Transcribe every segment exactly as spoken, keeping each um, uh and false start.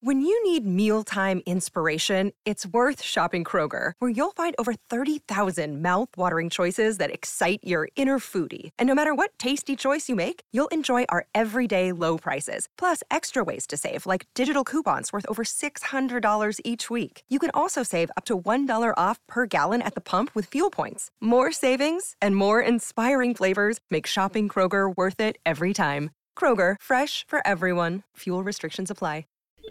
When you need mealtime inspiration, it's worth shopping Kroger, where you'll find over thirty thousand mouth-watering choices that excite your inner foodie. And no matter what tasty choice you make, you'll enjoy our everyday low prices, plus extra ways to save, like digital coupons worth over six hundred dollars each week. You can also save up to one dollar off per gallon at the pump with fuel points. More savings and more inspiring flavors make shopping Kroger worth it every time. Kroger, fresh for everyone. Fuel restrictions apply.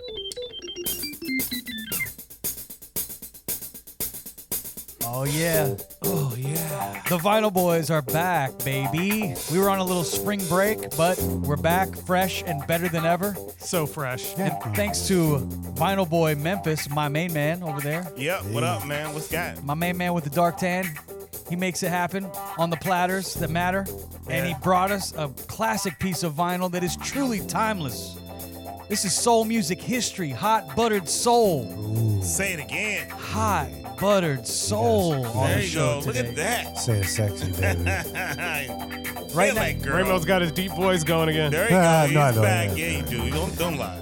Oh, yeah. Oh, yeah. The Vinyl Boys are back, baby. We were on a little spring break, but we're back fresh and better than ever. So fresh. And thanks to Vinyl Boy Memphis, my main man over there. Yep, what up, man? What's got? My main man with the dark tan. He makes it happen on the platters that matter. And he Yeah. brought us a classic piece of vinyl that is truly timeless. This is soul music history, hot buttered soul. Say it again. Hot buttered soul on There the you show go. Look today. at that. Say it sexy, baby. Right Feel now- like girl. Rainbow's got his deep voice going again. There you go. Ah, He's no, I don't. back. Yeah. Yeah, you do. You don't, don't lie.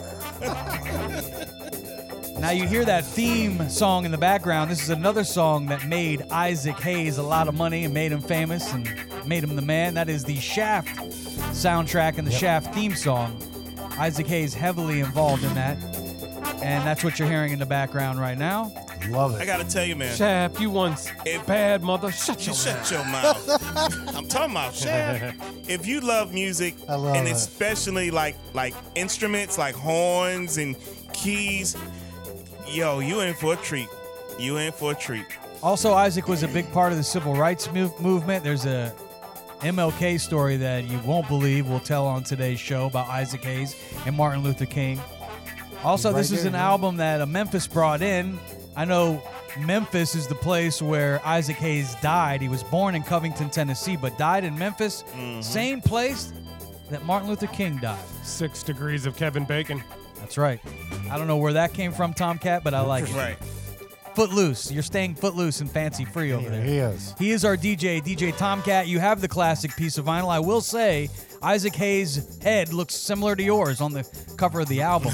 Now you hear that theme song in the background. This is another song that made Isaac Hayes a lot of money and made him famous and made him the man. That is the Shaft soundtrack and the Shaft theme song. Isaac Hayes heavily involved in that. And that's what you're hearing in the background right now. Love I it. got to tell you, man. Shaft, you once If- bad mother. Shut You your shut mouth. your mouth. I'm talking about Shaft. If you love music, I love and it. especially like like instruments like horns and keys, yo, you in for a treat. You in for a treat. Also, Isaac was a big part of the civil rights move- movement. There's a M L K story that you won't believe we'll tell on today's show about Isaac Hayes and Martin Luther King. Also, Right this is there, an man. album that uh, Memphis brought in. I know Memphis is the place where Isaac Hayes died. He was born in Covington, Tennessee, but died in Memphis, Mm-hmm. same place that Martin Luther King died. Six degrees of Kevin Bacon. That's right. I don't know where that came from, Tomcat, but I like it. Right. Footloose. You're staying footloose and fancy free over there. He is. He is our D J, D J Tomcat. You have the classic piece of vinyl. I will say, Isaac Hayes' head looks similar to yours on the cover of the album.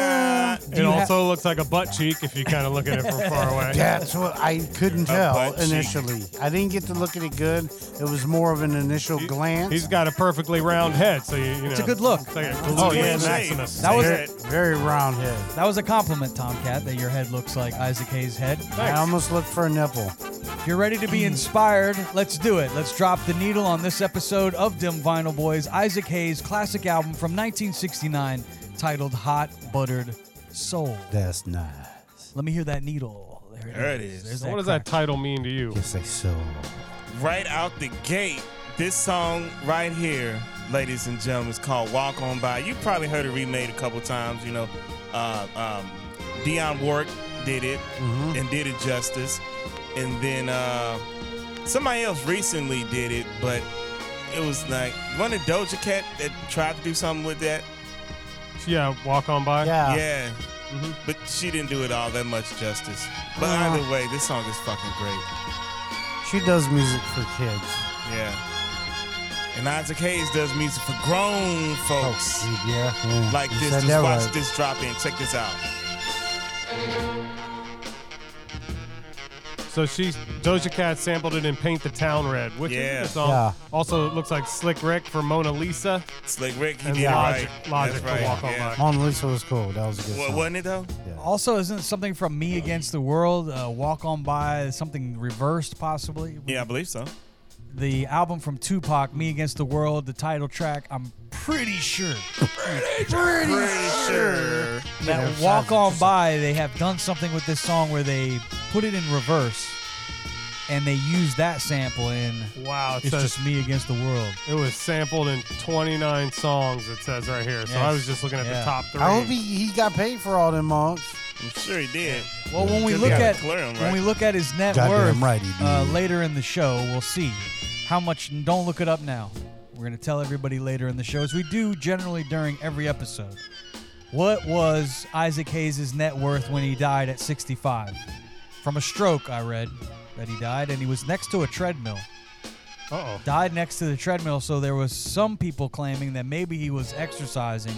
It you ha- also looks like a butt cheek if you kind of look at it from far away. That's what I couldn't tell butt cheek. initially. I didn't get to look at it good. It was more of an initial glance. He's got a perfectly round head, so you, you know. It's a good look. It's like a Oh, gluteus yeah, maximus. That was very, very round head. That was a compliment, Tomcat, that your head looks like Isaac Hayes' head. I almost looked for a nipple. If you're ready to be inspired, let's do it. Let's drop the needle on this episode of Dim Vinyl Boys, Isaac Hayes' classic album from nineteen sixty-nine titled Hot Buttered Soul. That's nice. Let me hear that needle. There it There it is. is. There's So what does that title mean to you? Just say so. Right out the gate, this song right here, ladies and gentlemen, is called Walk On By. You probably heard it remade a couple times, you know. Uh, um, Dionne Warwick did it Mm-hmm. and did it justice. And then uh, somebody else recently did it, but it was like, one of Doja Cat that tried to do something with that. Yeah, walk on by. Yeah. Yeah. Mhm. But she didn't do it all that much justice. But Uh. either way, this song is fucking great. She does music for kids. Yeah. And Isaac Hayes does music for grown folks. Oh, yeah. yeah. Like You this, said just that watch right. this drop in. Check this out. So she's Doja Cat sampled it in Paint the Town Red, which Yeah. is a song. Yeah. Also, it looks like Slick Rick for Mona Lisa. Slick Rick, he And did Logic- it right. Logic That's for right. Walk On yeah. By. Mona Lisa was cool. That was a good Wa- song. wasn't it though? Also, isn't it something from Me Against the World? Uh, Walk On By, something reversed possibly? Yeah, I believe so. The album from Tupac, Me Against the World, the title track, I'm pretty sure. Pretty sure. That Yeah, Walk sounds On interesting. By, they have done something with this song where they put it in reverse and they use that sample in Wow, it It's says Just Me Against the World. it was sampled in twenty-nine songs. It says right here. So Yes. I was just looking at Yeah. the top three. I hope he, he got paid for all them monks. I'm sure he did. Well, when we Because look he gotta at clear 'em, when right? we look at his net Goddamn worth right he uh, did. later in the show, we'll see how much. Don't look it up now. We're gonna tell everybody later in the show, as we do generally during every episode. What was Isaac Hayes' net worth when he died at sixty-five? From a stroke, I read that he died, and he was next to a treadmill. Uh-oh. Died next to the treadmill, so there was some people claiming that maybe he was exercising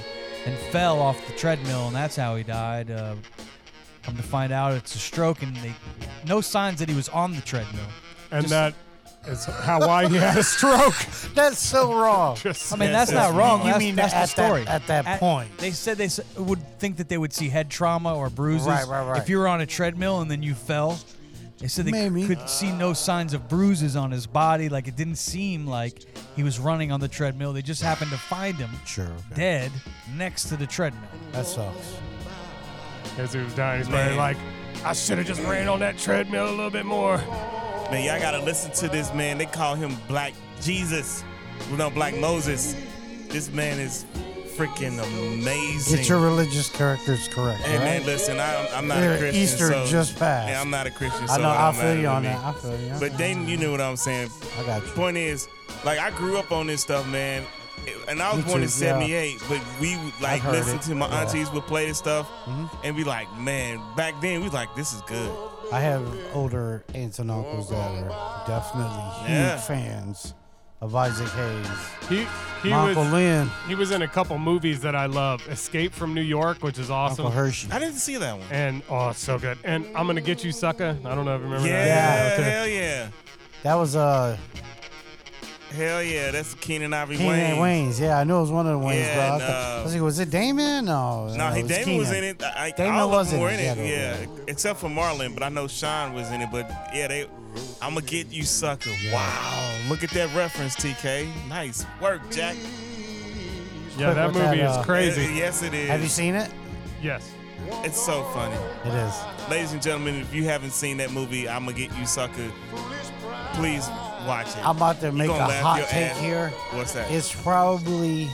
and fell off the treadmill, and that's how he died. Uh, come to find out, it's a stroke, and they no signs that he was on the treadmill. And Just, that is how why he had a stroke. That's so wrong. Just I mean, that's Yes, not wrong. You that's mean that's at the story. that at that point? They said they s- would think that they would see head trauma or bruises. Right, right, right. If you were on a treadmill and then you fell, they said they c- Maybe. could see no signs of bruises on his body. Like, it didn't seem like he was running on the treadmill. They just happened to find him Sure. Okay. dead next to the treadmill. That sucks. As he was dying, he's Man. probably like, I should have just ran on that treadmill a little bit more. Man, y'all gotta listen to this, man. They call him Black Jesus. Well, no, Black Moses. This man is freaking amazing. Get your religious characters correct. Hey, all right? man, listen, I, I'm not Yeah, a Christian. Easter so, just passed. Yeah, I'm not a Christian, so I know. it I don't feel matter you to on me. that. I feel you. But then, you know what I'm saying. I got you. Point is, like, I grew up on this stuff, man. And I was Me born too, in seventy-eight, but we would, like, heard listen it. to my Yeah. aunties would play this stuff Mhm. and be like, man, back then we was like, this is good. I have older aunts and uncles that are definitely huge Yeah. fans of Isaac Hayes. He he My was Uncle Lynn, he was in a couple movies that I love. Escape from New York, which is awesome. Uncle Hershey. I didn't see that one. And oh, it's so good. And I'm gonna get you, sucker. I don't know if you remember Yeah, that. Yeah. hell yeah. That was uh Hell yeah, that's Keenan Ivory Keenan Wayne. Waynes. Yeah, I knew it was one of the Waynes, Yeah, bro. I and, thought- uh, was, it, was it Damon? No. No, it he was Damon was Keenan. in it. I, Damon all was of them in were it, in it, yeah, yeah, except for Marlon. But I know Sean was in it. But yeah, they. I'ma get you, sucker. Wow, look at that reference, T K. Nice work, Jack. Yeah, that With that, movie uh, is crazy. Uh, yes, it is. Have you seen it? Yes. It's so funny. It is. Ladies and gentlemen, if you haven't seen that movie, I'ma get you, sucker. Please watch it. I'm about to You make gonna a laugh hot your take ass- here. What's that? It's probably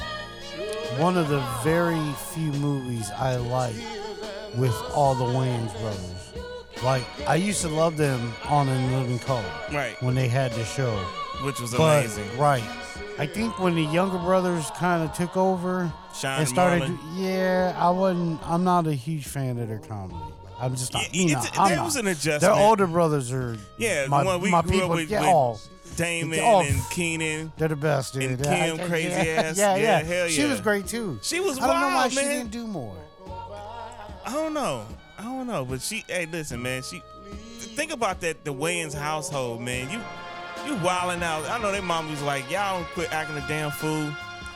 one of the very few movies I like with all the Wayans brothers. Like, I used to love them on In Living Color right, when they had the show. which was But, amazing. right. I think when the younger brothers kind of took over Sean and and started, Marlon. to- yeah, I wasn't, I'm not a huge fan of their comedy. I'm just not, Yeah, you it's- know, I'm there not. was an adjustment. Their older brothers are, Yeah, my, the one we my grew people, up with, yeah, with all. Damon Oh, and Keenan. They're the best, dude. And I- Kim, I- crazy yeah, ass. Yeah, Yeah, yeah. hell She yeah. was great too. She was I don't know why wild, she man. didn't do more. I don't know. I don't know. But she, hey, listen, man. She, think about that. The Wayans household, man. You, you wilding out. I know their mom was like, y'all don't quit acting a damn fool.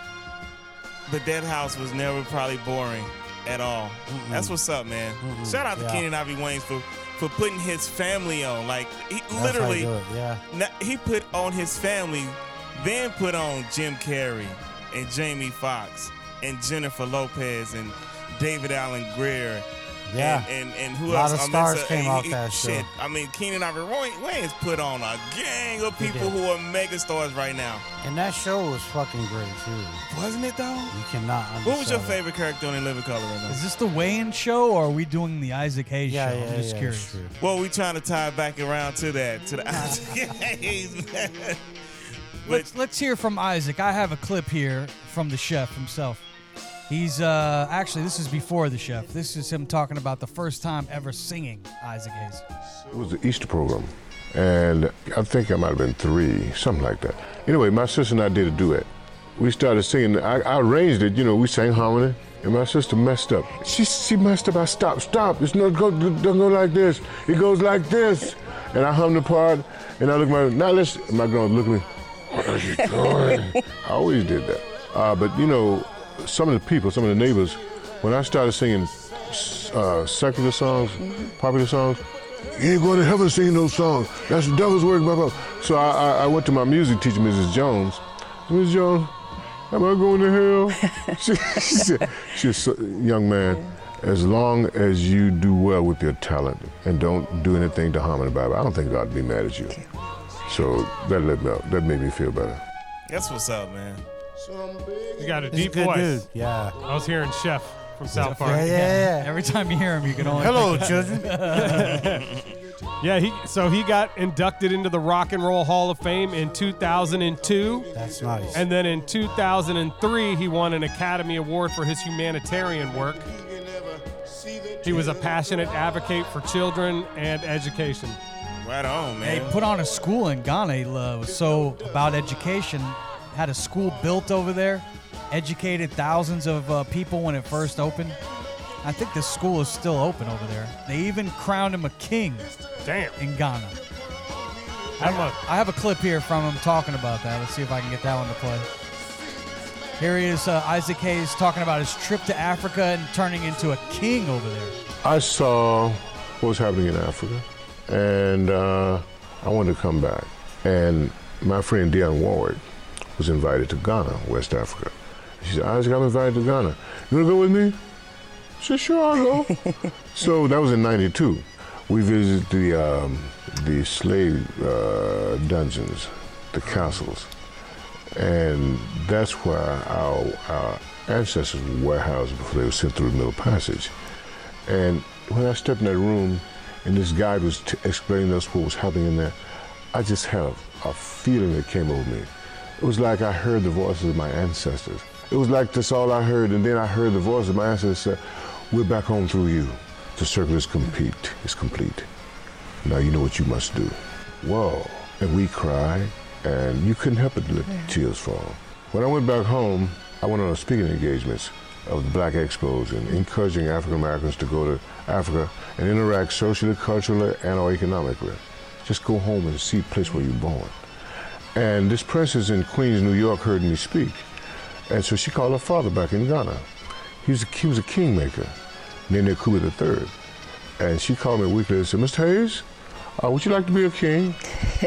But that house was never probably boring at all. Mm-mm. That's what's up, man. Mm-mm. Shout out to Yeah. Keenan Ivory Wayans for for putting his family on. Like he That's how literally. you do it, yeah. Now, he put on his family, then put on Jim Carrey and Jamie Foxx and Jennifer Lopez and David Allen Greer. Yeah. And, and, and who A lot else? of I mean, stars so- came he- off he- that show. shit. I mean, Keenan Ivory Wayans put on a gang of He people did. who are mega stars right now. And that show was fucking great too. Wasn't it though? You cannot. What was your undersell it. favorite character on In Living Color right now? Is this the Wayans show, or are we doing the Isaac Hayes Yeah, show? yeah, I'm just yeah, curious. that's true. Well, we trying to tie it back around to that, to the but Let's let's hear from Isaac. I have a clip here from the chef himself. He's uh actually this is before the chef. This is him talking about the first time ever singing Isaac Hayes. It was the Easter program, and I think I might have been three, something like that. Anyway, my sister and I did a duet. We started singing. I, I arranged it, you know. We sang harmony, and my sister messed up. She she messed up. I stopped. Stop! It's not go. Doesn't go like this. It goes like this. And I hummed the part, and I look at my now let's. My girl look at me. What are you doing? I always did that. Uh, but you know, some of the people, some of the neighbors, when I started singing uh, secular songs, popular songs. You ain't going to heaven singing those songs. That's the devil's work, blah, blah. So I, I, I went to my music teacher, Missus Jones. Missus Jones, am I going to hell? she, she said, she's a young man, as long as you do well with your talent and don't do anything to harm the Bible, I don't think God would be mad at you. So that let me, that made me feel better. that's what's up, man. You got a He's a deep good voice. dude. Yeah. I was hearing Chef from South Park. Yeah, yeah, yeah. Every time you hear him, you can only Hello, think children. Yeah, he so he got inducted into the Rock and Roll Hall of Fame in two thousand two. That's nice. And then in two thousand three, he won an Academy Award for his humanitarian work. He was a passionate advocate for children and education. Right on, They man. put on a school in Ghana. He uh, was so about education. Had a school built over there. educated thousands of uh, people when it first opened. I think the school is still open over there. They even crowned him a king. Damn. In Ghana. I, a, I have a clip here from him talking about that. Let's see if I can get that one to play. Here he is, uh, Isaac Hayes, talking about his trip to Africa and turning into a king over there. I saw what was happening in Africa, and uh, I wanted to come back. And my friend Dionne Warwick was invited to Ghana, West Africa. She said, Isaac, I'm invited to Ghana. You want to go with me? I said, sure, I'll go. So that was in ninety-two. We visited the, um, the slave uh, dungeons, the castles. And that's where our, our ancestors were warehoused before they were sent through the Middle Passage. And when I stepped in that room and this guide was t- explaining to us what was happening in there, I just had a, a feeling that came over me. It was like I heard the voices of my ancestors. It was like that's all I heard, and then I heard the voice of my ancestors say, we're back home through you. The circle is complete. It's complete. Now you know what you must do. Whoa. And we cried, and you couldn't help but let tears fall. When I went back home, I went on a speaking engagements of the Black Expos and encouraging African Americans to go to Africa and interact socially, culturally, and or economically. Just go home and see the place where you're born. And this princess in Queens, New York heard me speak. And so she called her father back in Ghana. He was a, he was a kingmaker, Nene Kuba the third. And she called me a week later and said, Mister Hayes, uh, would you like to be a king?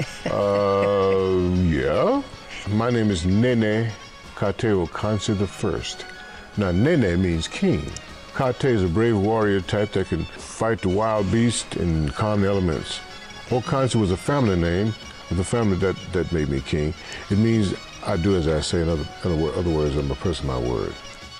uh, yeah. My name is Nene Kate Okansi the first. Now, Nene means king. Kate is a brave warrior type that can fight the wild beast and calm the elements. Okansi was a family name of the family that, that made me king. It means I do as I say. In other, in other words, I'm a person of my word.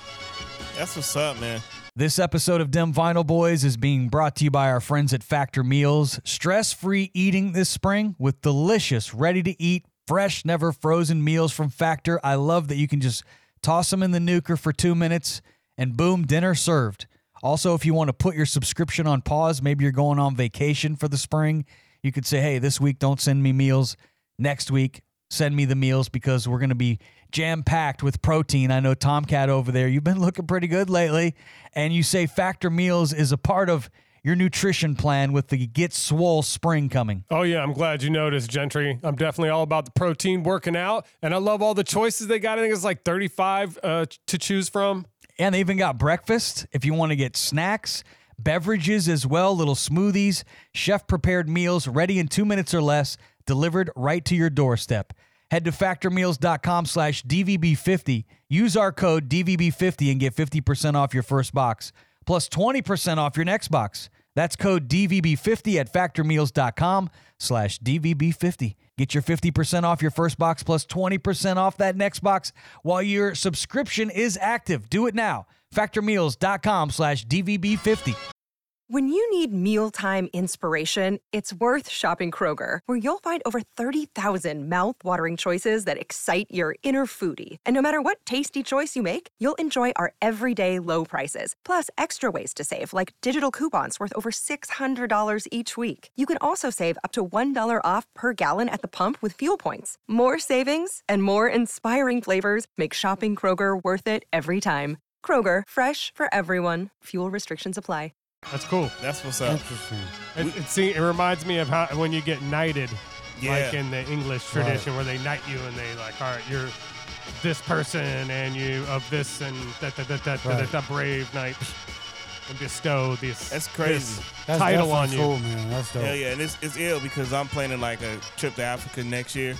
That's what's up, man. This episode of Dem Vinyl Boys is being brought to you by our friends at Factor Meals. Stress-free eating this spring with delicious, ready-to-eat, fresh, never frozen meals from Factor. I love that you can just toss them in the nuker for two minutes and boom, dinner served. Also, if you want to put your subscription on pause, maybe you're going on vacation for the spring, you could say, hey, this week don't send me meals. Next week, send me the meals because we're going to be jam-packed with protein. I know Tomcat over there, you've been looking pretty good lately. And you say Factor Meals is a part of your nutrition plan with the Get Swole spring coming. Oh, yeah. I'm glad you noticed, Gentry. I'm definitely all about the protein, working out, and I love all the choices they got. I think it's like thirty-five uh, to choose from. And they even got breakfast if you want to get snacks, beverages as well, little smoothies, chef-prepared meals ready in two minutes or less, delivered right to your doorstep. Head to factormeals.com slash DVB50. Use our code D V B fifty and get fifty percent off your first box, plus twenty percent off your next box. That's code D V B fifty at factormeals.com slash DVB50. Get your fifty percent off your first box plus twenty percent off that next box while your subscription is active. Do it now. factormeals.com slash DVB50. When you need mealtime inspiration, it's worth shopping Kroger, where you'll find over thirty thousand mouth-watering choices that excite your inner foodie. And no matter what tasty choice you make, you'll enjoy our everyday low prices, plus extra ways to save, like digital coupons worth over six hundred dollars each week. You can also save up to one dollar off per gallon at the pump with fuel points. More savings and more inspiring flavors make shopping Kroger worth it every time. Kroger, fresh for everyone. Fuel restrictions apply. That's cool. That's what's up. Interesting. It, it, see, it reminds me of how when you get knighted, Yeah. like in the English tradition, where they knight you and they like, all right, you're this person and you of this and that that that that, Right. that, that brave knight, and bestow this. That's crazy. this That's title on definitely you. cool, man. That's dope. Hell yeah, and it's, it's ill because I'm planning like a trip to Africa next year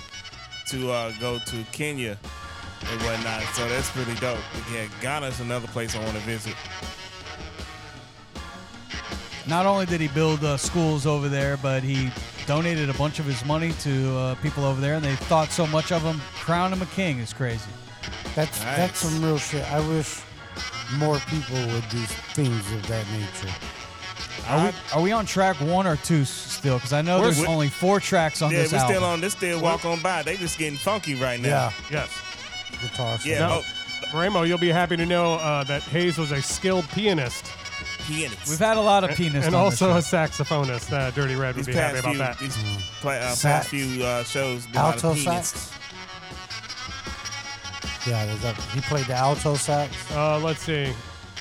to uh, go to Kenya and whatnot. So that's really dope. But yeah, Ghana's another place I want to visit. Not only did he build uh, schools over there, but he donated a bunch of his money to uh, people over there, and they thought so much of him, crowned him a king. Is crazy. That's Nice. that's some real shit. I wish more people would do things of that nature. Are we, are we on track one or two s- still? Because I know We're- there's we- only four tracks on Yeah, this we're album. still on this. Still walk on by. They just getting funky right now. Yeah, Yes. guitar. Yeah. No. Oh, Ramo, you'll be happy to know uh, that Hayes was a skilled pianist pianists. We've had a lot of pianists and on this also show. a saxophonist. Uh, Dirty Red would these be happy past about few, that. these play, uh, Sax. past few uh, shows. been a lot of Alto pianists. sax. Yeah, there's a, he played the alto sax. Uh, let's see.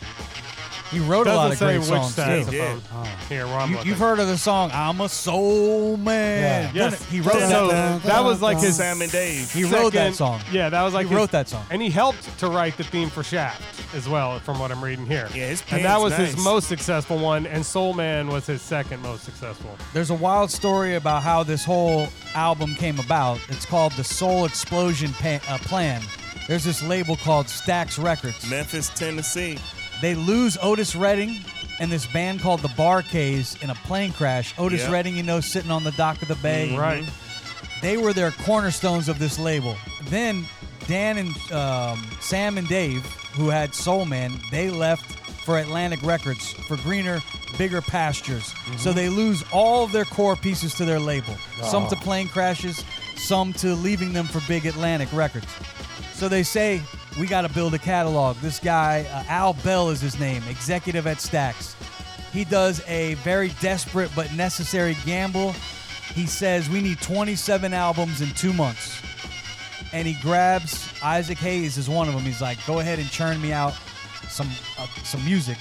He wrote a lot Doesn't of say great which songs too. saxophone. Oh. Here, where I'm You, looking. you've heard of the song "I'm a Soul Man"? Yeah. Yes. He wrote So that. that was like his Sam and Dave. He wrote that second- song. Yeah, that was like He his- wrote that song. and he helped to write the theme for Shaft as well, from what I'm reading here. Yeah, his and that pen's was his nice. most successful one, and Soul Man was his second most successful. There's a wild story about how this whole album came about. It's called the Soul Explosion pa- uh, Plan. There's this label called Stax Records. Memphis, Tennessee. They lose Otis Redding and this band called the Bar-Kays in a plane crash. Otis Yep. Redding, you know, sitting on the dock of the bay. Right. They were their cornerstones of this label. Then Dan and um, Sam and Dave, who had Soul Man, they left for Atlantic Records for greener, bigger pastures. So they lose all of their core pieces to their label. Some to plane crashes, some to leaving them for big Atlantic Records. So they say, we got to build a catalog. This guy, uh, Al Bell is his name, executive at Stax. He does a very desperate but necessary gamble. He says, we need twenty-seven albums in two months. And he grabs Isaac Hayes as one of them. He's like, go ahead and churn me out some uh, some music.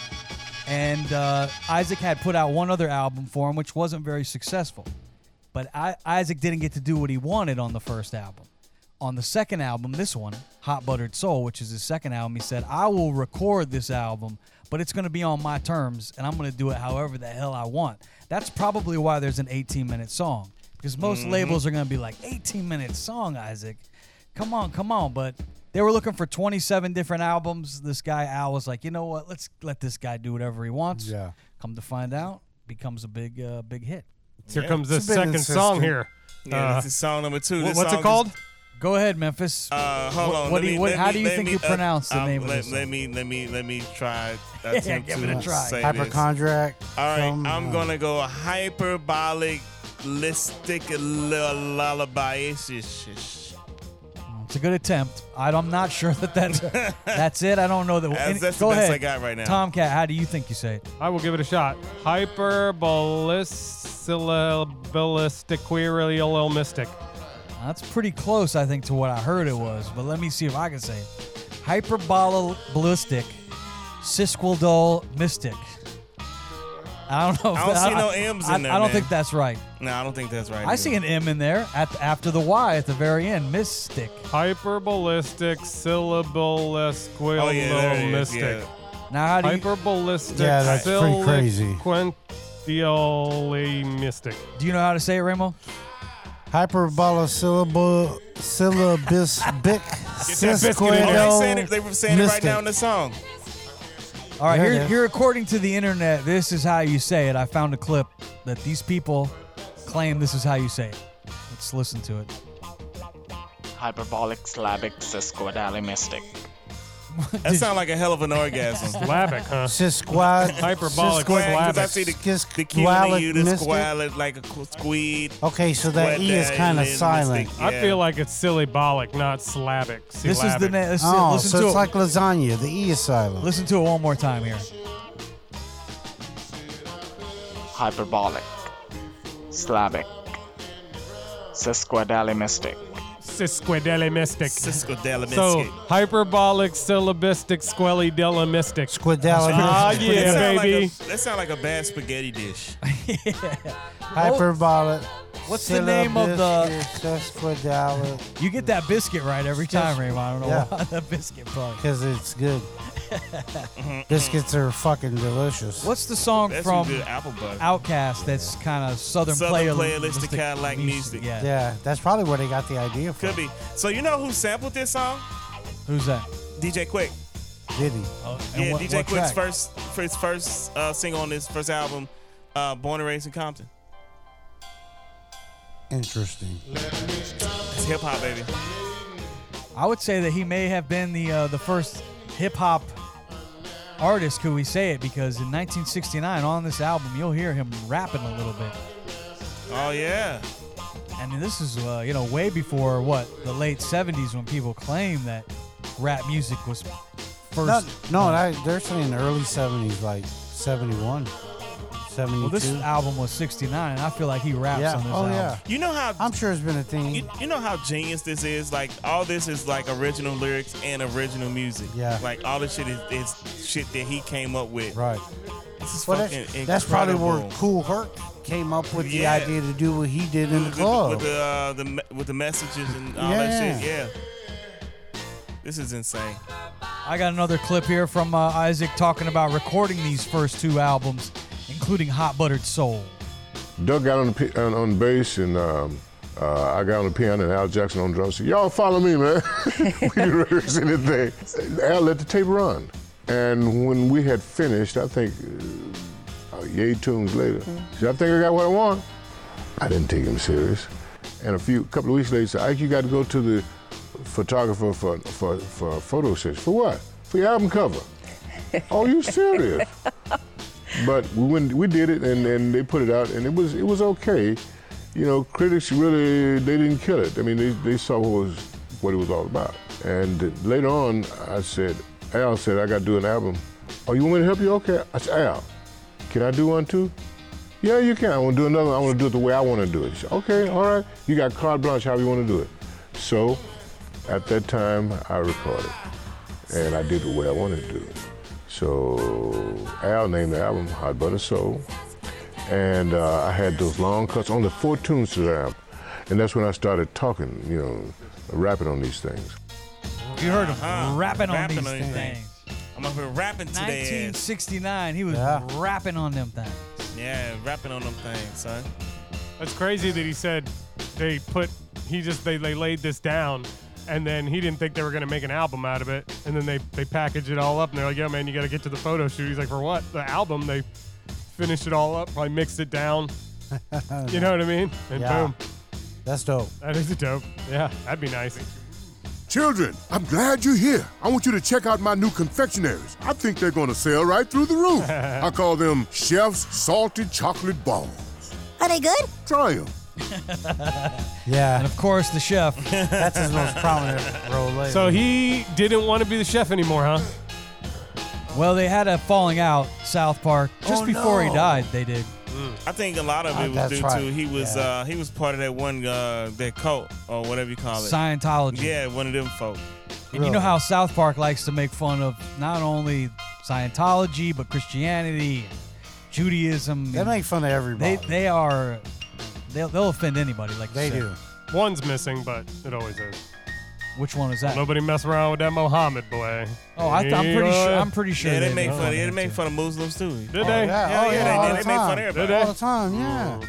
And uh, Isaac had put out one other album for him, which wasn't very successful. But I, Isaac didn't get to do what he wanted on the first album. On the second album, this one, Hot Buttered Soul, which is his second album, he said, I will record this album, but it's going to be on my terms, and I'm going to do it however the hell I want. That's probably why there's an eighteen-minute song, because most Mm-hmm. labels are going to be like, eighteen-minute song, Isaac. Come on, come on. But they were looking for twenty-seven different albums. This guy, Al, was like, you know what? Let's let this guy do whatever he wants. Yeah. Come to find out, becomes a big, uh, big hit. Here Yeah. comes the It's a bit second song insistent. here. Yeah, Uh, this is song number two. wh- This what's song it called? is- Go ahead, Memphis. Uh, hold What- on. what let do you- me, what- let how me- do you let think me, you uh, pronounce the um, name of let, this let song? me, let me, let me try. Attempt give it to a try. say this. Hypochondriac. All right, from, I'm uh, gonna go hyperbolic, listic, lullaby. It's a good attempt. I, I'm not sure that that's, that's it. I don't know that. That's, any- that's go the best ahead. I got right now. Tomcat, how do you think you say it? I will give it a shot. Hyperballistic mystic. That's pretty close, I think, to what I heard it was. But let me see if I can say it. Hyperballistic, sisquildol mystic. I don't know. If I don't that- see no M's in I, there, I don't man. think that's right. No, I don't think that's right. I see an M in there at the, after the Y at the very end. Mystic. Hyperballistic syllabalesquilo Oh yeah, there it is. mystic. Yeah. Now, how do you Hyperballistic Yeah, that's pretty crazy. Sequentially mystic. do you know how to say it, Ramo? Hyperbola syllable syllabus bic Get that biscuit in there. They, saying it, they were saying it right mystic. now in the song. All right, Yeah, here, yeah. here, according to the internet, this is how you say it. I found a clip that these people claim this is how you say it. Let's listen to it. Hyperbolic Slavic Sesquidalistic. That sounds like a hell of an orgasm. Slavic, huh? Sisquad. Hyperbolic Because I Slavic. see the, Skis- the cumulative mystic. squalid like a qu- squid. Okay, so that E is kind of Squidalistic, silent. I yeah. feel like it's syllabolic, not Slavic. This is the Syllabic. name. Listen, Oh, listen so to it's it. like lasagna. The E is silent. Listen to it one more time here. Hyperbolic Slavic Sesquidalistic. Sesquidalistic. Sisquidalistic. So, hyperbolic syllabistic squelidelimistic. Squidala. Ah, That yeah, sound like baby. a- that sounds like a bad spaghetti dish. Hyperbolic. What's the name of the- Sesquidala? You get that biscuit right every time, Raymond. I don't know Yeah. why the biscuit part. Because it's good. Biscuits are fucking delicious. What's the song That's some from good apple butter. Outkast that's kind of Southern, Southern player- playalistic Cadillac music. Yeah. Yeah, that's probably where they got the idea from. Could be. So you know who sampled this song? Who's that? D J Quick. Did he? Oh, and Yeah, what- D J what Quick's track? first for his first uh, single on his first album, uh, Born and Raised in Compton. Interesting. It's hip hop, baby. I would say that he may have been the uh, the first hip hop artist. Could we say it? Because in nineteen sixty-nine, on this album, you'll hear him rapping a little bit. Oh yeah. And this is, uh, you know, way before what the late seventies when people claim that rap music was first. No, no, that, they're saying early seventies, like seventy-one. seventy-two. Well, this album was sixty-nine, and I feel like he raps yeah. on this Oh, album. yeah. You know how I'm sure it's been a thing. You, you know how genius this is? Like, all this is like original lyrics and original music. Yeah. Like, all this shit is, is shit that he came up with. Right. This is Well, fucking that's, incredible. that's probably where Cool Herc came up with the Yeah. idea to do what he did in the with club. The, with, the, uh, the, me- with the messages and all Yeah. that shit. Yeah. This is insane. I got another clip here from uh, Isaac talking about recording these first two albums, including Hot Buttered Soul. Doug got on the pi- on, on bass, and um, uh, I got on the piano, and Al Jackson on drums. Said, "Y'all follow me, man." We didn't rehearse anything. Al let the tape run, and when we had finished, I think uh, eight tunes later, he said, "I think I got what I want." I didn't take him serious, and a few couple of weeks later, he said, "Ike, you got to go to the photographer for for for a photo session." "For what?" "For your album cover." "Oh, you serious?" But we went, we did it, and, and they put it out, and it was it was okay. You know, critics really, they didn't kill it. I mean, they, they saw what was what it was all about. And later on, I said, Al said, "I got to do an album." "Oh, you want me to help you?" "Okay." I said, "Al, can I do one too?" "Yeah, you can. I want to do another one. I want to do it the way I want to do it." He said, "Okay, all right. You got carte blanche, however you want to do it." So, at that time, I recorded, and I did it the way I wanted to do it. So Al named the album Hot Buttered Soul, and uh, I had those long cuts, only four tunes to the album, and that's when I started talking, you know, rapping on these things. You heard him Uh-huh. rapping on Rapping these on these things. I'm up here rapping today. nineteen sixty-nine, he was Yeah. rapping on them things. Yeah, rapping on them things, son. That's crazy that he said they put, he just, they, they laid this down, and then he didn't think they were going to make an album out of it. And then they, they packaged it all up, and they're like, "Yeah, man, you got to get to the photo shoot." He's like, "For what?" "The album." They finished it all up, probably mixed it down. You know what I mean? And Yeah. boom. That's dope. That is a dope. Yeah, that'd be nice. Children, I'm glad you're here. I want you to check out my new confectionaries. I think they're going to sell right through the roof. I call them Chef's Salted Chocolate Balls. Are they good? Try them. Yeah. And of course, the chef. That's his most prominent role later. So he didn't want to be the chef anymore, huh? Well, they had a falling out, South Park. Just Oh, before he no. died, they did. I think a lot of Ah, it was that's due right. to he was Yeah. uh, he was part of that one uh, that cult or whatever you call it. Scientology. Yeah, one of them folk. And you know how South Park likes to make fun of not only Scientology, but Christianity, Judaism. They make fun of everybody. They, they are, they'll, they'll offend anybody like They you said. do. One's missing, but it always is. Which one is that? Nobody mess around with that Muhammad boy. Oh, I th- I'm pretty sure. I'm pretty sure. Yeah, they they make make fun. fun They of make him, fun of Muslims too. Did Oh, they? yeah, Yeah, oh, yeah, yeah, they- all they- the they make fun of time. everybody. Did they? All the time, yeah.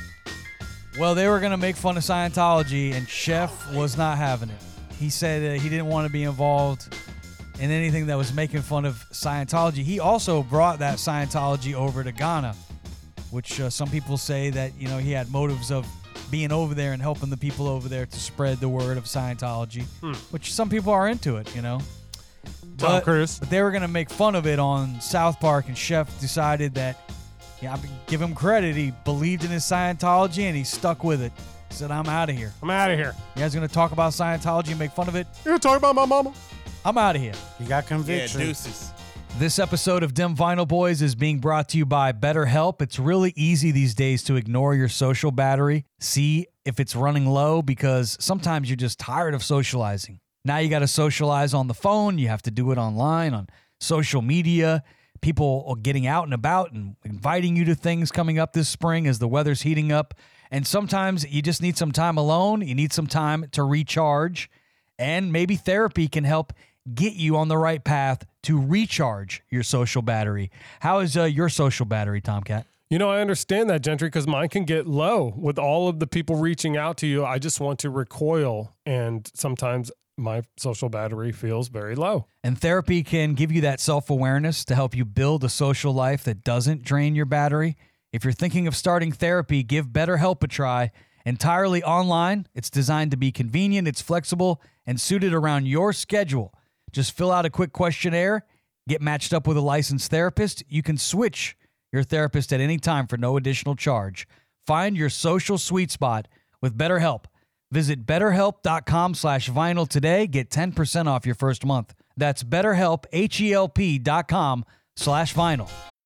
Well, they were going to make fun of Scientology, and Chef was not having it. He said uh, he didn't want to be involved in anything that was making fun of Scientology. He also brought that Scientology over to Ghana, which uh, some people say that, you know, he had motives of being over there and helping the people over there to spread the word of Scientology, Hmm. which some people are into it, you know. Tom But- Cruise. But they were going to make fun of it on South Park, and Chef decided that, yeah, I give him credit. He believed in his Scientology, and he stuck with it. He said, "I'm out of here. I'm out of here. You guys going to talk about Scientology and make fun of it? You gonna talk about my mama? I'm out of here." You got Yeah, conviction. deuces. This episode of Dim Vinyl Boys is being brought to you by BetterHelp. It's really easy these days to ignore your social battery, see if it's running low, because sometimes you're just tired of socializing. Now you got to socialize on the phone. You have to do it online, on social media. People are getting out and about and inviting you to things coming up this spring as the weather's heating up. And sometimes you just need some time alone. You need some time to recharge. And maybe therapy can help get you on the right path to recharge your social battery. How is uh, your social battery, Tomcat? You know, I understand that, Gentry, because mine can get low with all of the people reaching out to you. I just want to recoil, and sometimes my social battery feels very low. And therapy can give you that self-awareness to help you build a social life that doesn't drain your battery. If you're thinking of starting therapy, give BetterHelp a try. Entirely online, it's designed to be convenient, it's flexible, and suited around your schedule. Just fill out a quick questionnaire, get matched up with a licensed therapist. You can switch your therapist at any time for no additional charge. Find your social sweet spot with BetterHelp. Visit betterhelp.com slash vinyl today. Get ten percent off your first month. That's betterhelp, H E L P dot com slash vinyl.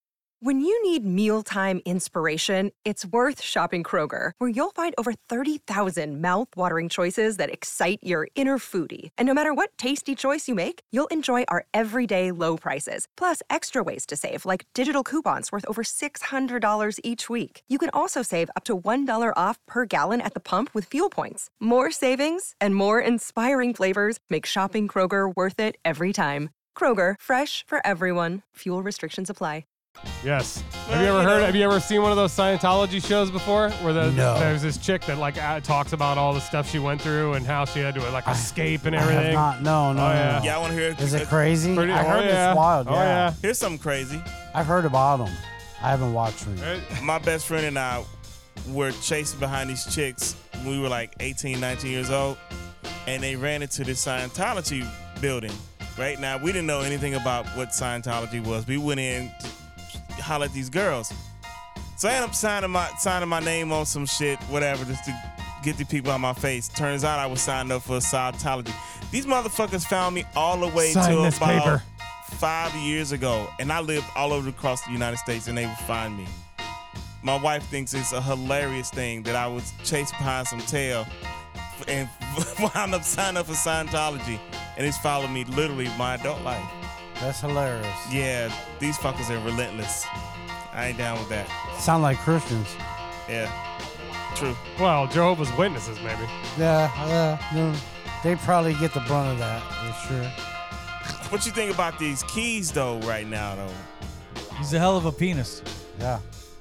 When you need mealtime inspiration, it's worth shopping Kroger, where you'll find over thirty thousand mouth-watering choices that excite your inner foodie. And no matter what tasty choice you make, you'll enjoy our everyday low prices, plus extra ways to save, like digital coupons worth over six hundred dollars each week. You can also save up to one dollar off per gallon at the pump with fuel points. More savings and more inspiring flavors make shopping Kroger worth it every time. Kroger, fresh for everyone. Fuel restrictions apply. Yes. Have you ever heard? Have you ever seen one of those Scientology shows before, where the, No. there's this chick that like uh, talks about all the stuff she went through and how she had to like escape and I have everything? not. No, no, Oh, no, yeah. no. Yeah, I want to hear. Is it crazy? Pretty- I oh, heard yeah. it's wild. Oh, yeah. yeah. Here's something crazy. I've heard about them. I haven't watched them. Right? My best friend and I were chasing behind these chicks when we were like eighteen, nineteen years old, and they ran into this Scientology building. Right now, we didn't know anything about what Scientology was. We went in to holler at these girls. So I ended up signing my signing my name on some shit, whatever, just to get the people out my face. Turns out I was signed up for Scientology. These motherfuckers found me all the way Sign to this about paper. five years ago, and I lived all over across the United States, and they would find me. My wife thinks it's a hilarious thing that I was chased behind some tail and wound up signing up for Scientology, and it's followed me literally my adult life. That's hilarious. Yeah, these fuckers are relentless. I ain't down with that. Sound like Christians. Yeah, true. Well, Jehovah's Witnesses, maybe. Yeah, yeah. No, they probably get the brunt of that, for sure. What you think about these keys, though, right now, though? He's a hell of a penis. Yeah.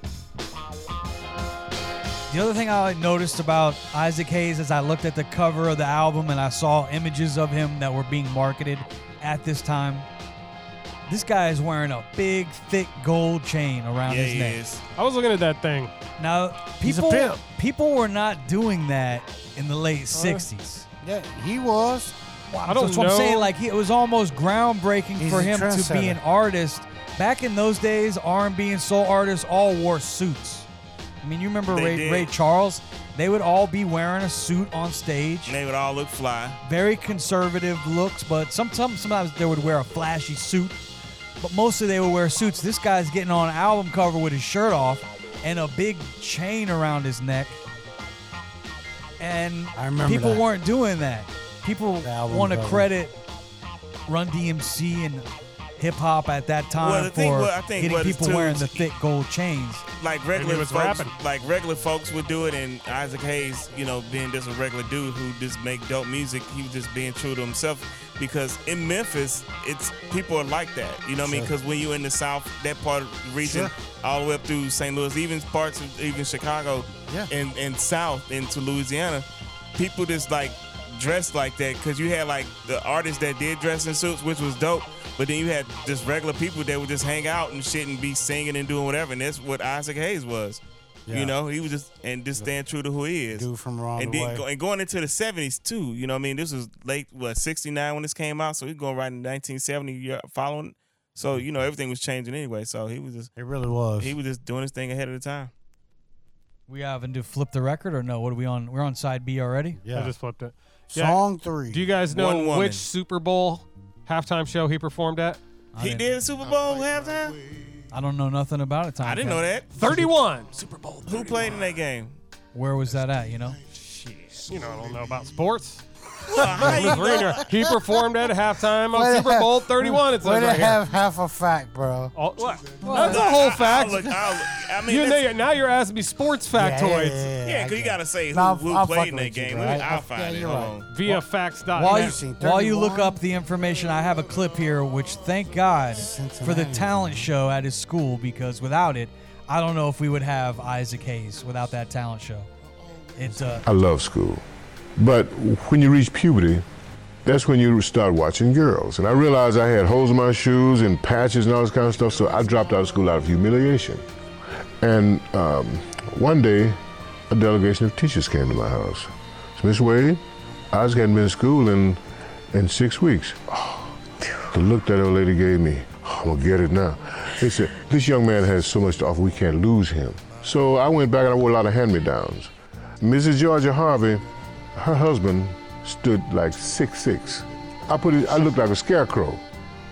The other thing I noticed about Isaac Hayes as I looked at the cover of the album and I saw images of him that were being marketed at this time, this guy is wearing a big, thick gold chain around Yeah, his he neck. is. I was looking at that thing. Now, He's a people pimp. people were not doing that in the late sixties. Yeah, he was. I don't That's know. what I'm saying. Like, he, it was almost groundbreaking He's for a him to be trendsetter. an artist. Back in those days, R and B and soul artists all wore suits. I mean, you remember They Ray, did. Ray Charles? They would all be wearing a suit on stage. And they would all look fly. Very conservative looks, but some, some, sometimes they would wear a flashy suit. But mostly they would wear suits. This guy's getting on an album cover with his shirt off and a big chain around his neck. And I remember people that. weren't doing that. People The album want to cover. credit Run D M C and hip hop at that time Well, the for thing- well, I think getting what it's people too, wearing it's- the thick gold chains. Like regular was folks, rapping. like regular folks would do it, and Isaac Hayes, you know, being just a regular dude who just make dope music, he was just being true to himself. Because in Memphis, it's people are like that, you know what I mean? Sure. Because when you in the South, that part of the region, Sure. all the way up through Saint Louis, even parts of even Chicago, Yeah. and and South into Louisiana, people just like dressed like that. Because you had like the artists that did dress in suits, which was dope. But then you had just regular people that would just hang out and shit and be singing and doing whatever. And that's what Isaac Hayes was. Yeah. You know, he was just and just staying true to who he is. Dude from around and the then way. go, and going into the seventies too. You know what I mean? This was late what sixty-nine when this came out, so he going right in nineteen seventy year following. So, you know, everything was changing anyway. So he was just It really was. he was just doing his thing ahead of the time. We having to flip the record or no? What are we on? We're on side B already? yeah. I just flipped it. Yeah. Song three. Do you guys know One woman. which Super Bowl halftime show he performed at? I He didn't- did a Super Bowl halftime? I don't know nothing about it. Tom I didn't Petty. know that. thirty-one. Who played in that game? Where was that at, you know? You know, I don't know about sports. Well, how you Miss know? Reiner, he performed at halftime Way on to Super have- Bowl thirty-one. It Way says to right here. have half a fact, bro. Oh, what? That's a whole I'll fact. look- I'll- I mean, You know, that's- you're- now you're asking me sports factoids yeah, because you got to say who, No, I'm- who I'm played in fucking that with you, game. bro. Let me- I- I'll I- find yeah, it. you're Hold right. on. via facts dot net. While you you, seen while you look thirty-one? up the information, I have a clip here, which thank God for the Cincinnati. talent show at his school, because without it, I don't know if we would have Isaac Hayes without that talent show. It's uh, I love school. But when you reach puberty, that's when you start watching girls. And I realized I had holes in my shoes and patches and all this kind of stuff, so I dropped out of school out of humiliation. And um, one day, a delegation of teachers came to my house. So, Miss Wade, Isaac hadn't been in school in, in six weeks. Oh, the look that old lady gave me, I'm gonna get it now. They said, this young man has so much to offer, we can't lose him. So I went back and I wore a lot of hand-me-downs. Missus Georgia Harvey, her husband stood like six six. I put it, I looked like a scarecrow.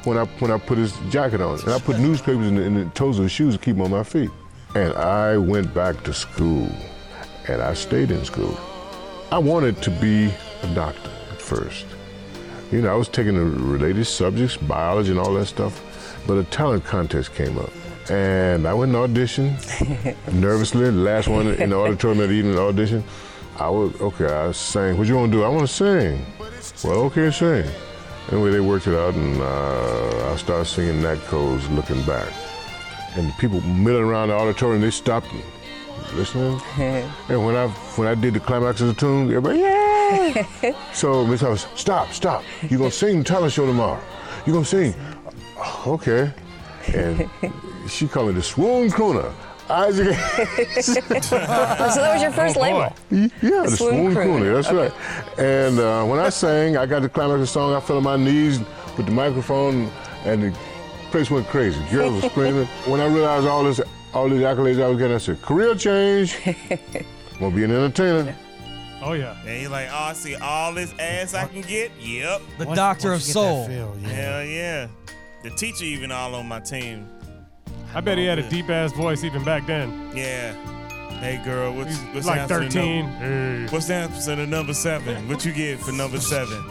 when I when I put his jacket on. And I put newspapers in the, in the toes of his shoes to keep him on my feet. And I went back to school, and I stayed in school. I wanted to be a doctor at first. You know, I was taking the related subjects, biology and all that stuff, but a talent contest came up. And I went and auditioned, nervously, the last one in the auditorium that evening audition. I was, okay, I sang. What you want to do? I want to sing. Well, okay, sing. Anyway, they worked it out, and uh, I started singing Nat Cole's Looking Back. And the people milling around the auditorium, they stopped me, listening. And when I when I did the climax of the tune, everybody, yeah! So Miss House, stop, stop. You're going to sing the talent show tomorrow. You're going to sing. Okay. And she called me the Swoon Crooner. Isaac. So that was your first Oh, label. Yeah, the, The Swoon Swoon Crooner, Crooner. that's right. And uh, when I sang, I got the climax of the song, I fell on my knees with the microphone, and the place went crazy. Girls were screaming. When I realized all this, all these accolades I was getting, I said, career change. I'm gonna be an entertainer. Oh, yeah. And he's like, oh, I see all this ass I can get? Yep. The Once- Doctor once of you get that Soul. feel, yeah. Hell yeah. The teacher even all on my team. I bet he had a deep ass voice even back then. Yeah. Hey, girl, what's, He's what's like the answer to thirteen. number- Hey. What's the answer to number seven? What you get for number seven?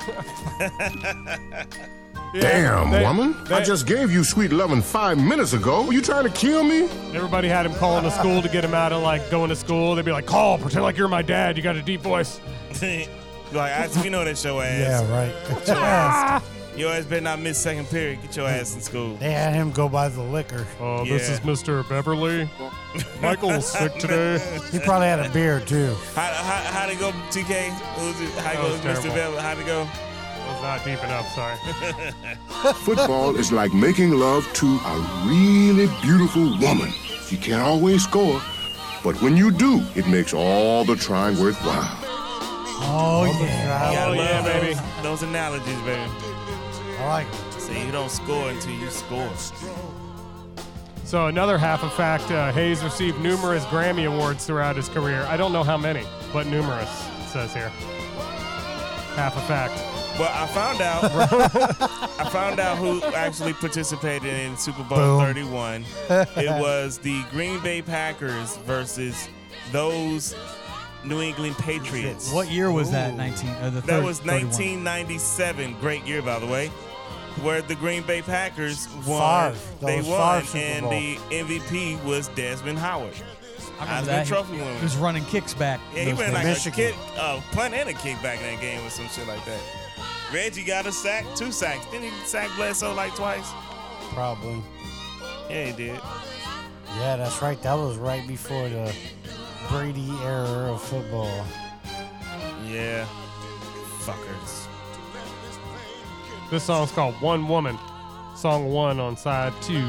Yeah, Damn, they- woman. I they- just gave you sweet loving five minutes ago. Were you trying to kill me? Everybody had him calling to school to get him out of like going to school. They'd be like, call, pretend like you're my dad. You got a deep voice. Like, I, we know that's your ass. Yeah, right. Get your ass. Your ass better not miss second period. Get your ass in school. They had him go buy the liquor. Oh, this Yeah. is Mister Beverly. Michael's sick today. He probably had a beer too. How, how, how'd it go, T K? Who's it? How That it was goes, Mister terrible. Bell? How'd it go? That was not deep enough, sorry. Football is like making love to a really beautiful woman. You can't always score, but when you do, it makes all the trying worthwhile. Oh yeah. You gotta Oh, love yeah, those, baby. those analogies, baby. I like it. See, you don't score until you score. So another half a fact, uh, Hayes received numerous Grammy Awards throughout his career. I don't know how many, but numerous, it says here. Half a fact. Well, I found out. I found out who actually participated in Super Bowl Boom. thirty-one. It was the Green Bay Packers versus those New England Patriots. What year was that? nineteen. Uh, the That third- was thirty-one. nineteen ninety-seven. Great year, by the way. Where the Green Bay Packers won. Favre. That They was won, Favre's Super and Bowl. the M V P was Desmond Howard. I Heisman remember that. Trophy He, winner. he was running kicks back. Yeah, he those went days. like Michigan. a kick, uh, punt and a kick back in that game or some shit like that. Reggie got a sack, two sacks. Didn't he sack Bledsoe like twice? Probably. Yeah, he did. Yeah, that's right. That was right before the Brady era of football. Yeah. Fuckers. This song's called One Woman. Song one on side two.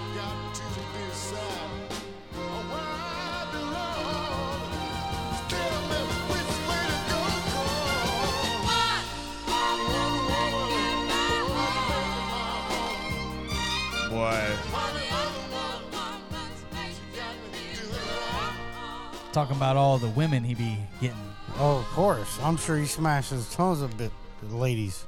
Boy. Talking about all the women he be getting. Oh, of course. I'm sure he smashes tons of bit ladies.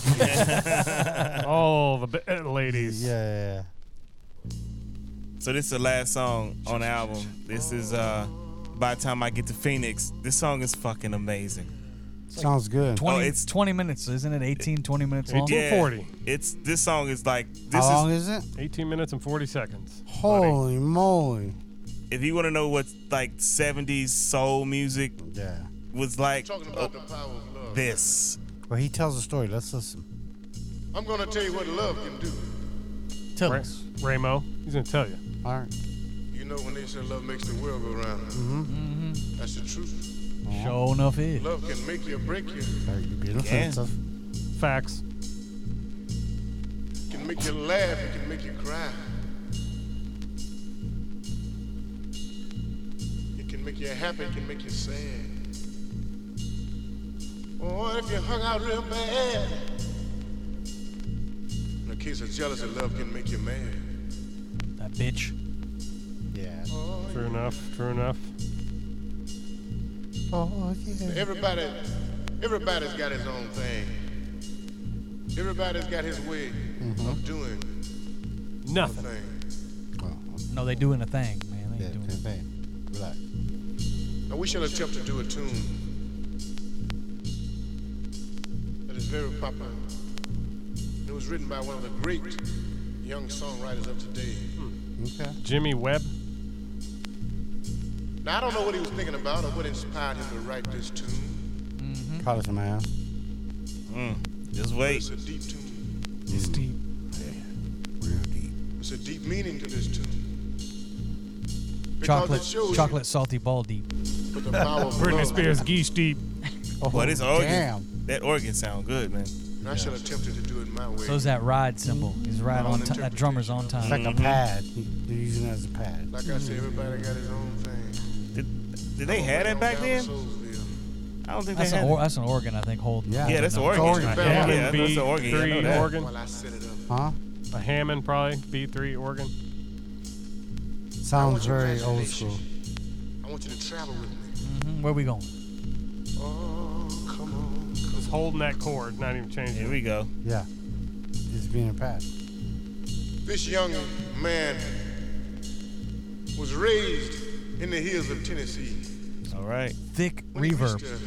Oh, the bi- uh, ladies. Yeah. So this is the last song on the album. This is uh by the time I get to Phoenix. This song is fucking amazing. Sounds good. twenty, Oh, it's- twenty minutes, isn't it? eighteen, twenty minutes long? eighteen. Yeah. forty. It's this song is like How this long is is it? eighteen minutes and forty seconds. Holy moly. if you want to know what like seventies soul music Yeah. was like, Talking oh, about the power of love. this. Well, he tells a story. Let's listen. I'm gonna tell you what love can do. Tell Ra- us. Ramo, he's gonna tell you. All right. You know when they say love makes the world go round. Mm-hmm. That's the truth. Sure enough is. Love can make you or break you. Are you being Yeah. offensive? Facts. It can make you laugh. It can make you cry. It can make you happy. It can make you sad. Or if you hung out real bad. In a case of jealousy, love can make you mad. That bitch. Yeah. True enough. True enough. Oh, yeah. Everybody, everybody's got his own thing. Everybody's got his way. of doing Nothing. thing. No, they doing a thing, man. They Yeah, doing same thing. Relax. Now we shall attempt to do a tune that is very popular. It was written by one of the great young songwriters of today. Okay. Jimmy Webb. Now I don't know what he was thinking about or what inspired him to write this tune. Carlos man. Mm. Just But wait. it's a deep tune. It's deep. Real deep. It's a deep meaning to this tune. Because Chocolate, it shows chocolate salty ball deep. you the power of Britney love. Spears, Geesh Deep. But it's organ. Damn. That organ sound good, man. And I shall attempt to do it my way. So is that ride symbol. He's right My on own time. That drummer's on It's time. like a pad. They're using it as a pad. Like I said, everybody got his own thing. Did, did they have that back then? I don't think That's they an, had or, it. that's an organ, I think, holding. Yeah. Yeah, that's the It's organ. organ. Yeah, Hammond yeah, that's the organ. Yeah, I know B three that. organ. While I set it up. Huh? A Hammond, probably. B three organ. Sounds very old imagination. school. I want you to travel with me. Mhm. Where we going? Oh, come on. Just holding that chord, not even changing Here it. we go. Yeah. It's being a pad. This young man was raised in the hills of Tennessee. All right. Thick When he reverb. reached, uh,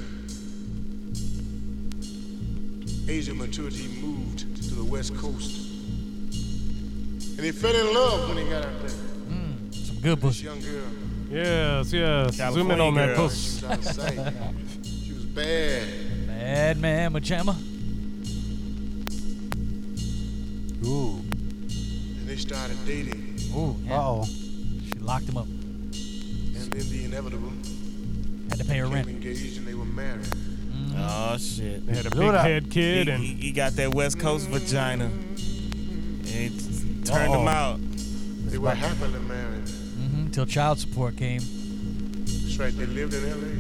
age of maturity, he moved to the West Coast. And he fell in love when he got out there. Some good This pussy. young girl, Yes, yes. Zoom in California on that girl. she puss. was out of sight. She was bad. Bad man, Machema. Ooh. And they started dating. Ooh, yeah. Uh-oh. She locked him up. And then the inevitable Had to pay her became rent. engaged and they were married. Oh shit. They had a Do big that. head kid, He, and he, he got that West Coast vagina. And he t- turned Uh-oh. him out. They were happily married. Mm-hmm. Till child support came. That's right, they lived in L A.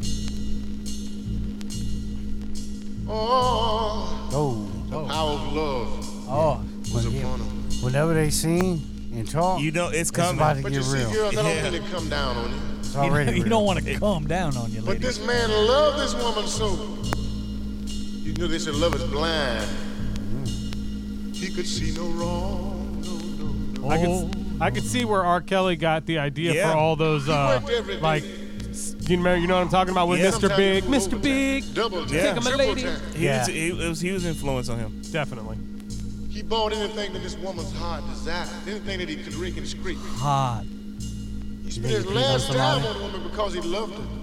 Oh, Oh. the power of love Oh, was Well, yeah. upon them. Whenever they sing and talk, You know it's it's coming. about to But get you see, real. girls, I don't Yeah. mean to come down on you. It's you, already you real. don't want to calm down on you, But lady. this man loved this woman so. You know they say love is blind. He could see no wrong. No, no, no. I Oh. could I could see where R. Kelly got the idea Yeah. for all those uh, worked every day. like you know you know what I'm talking about with Yeah. Mister Sometimes Big, you do Mister overtime, Big, double time, Yeah. Think I'm a triple lady. time. He, Yeah. was, he, it was, he was influence on him. definitely. He bought anything that this woman's heart desired, anything that he could rake and scrape. Hot. He spent think his he beat on last time somebody? on a woman because he loved her.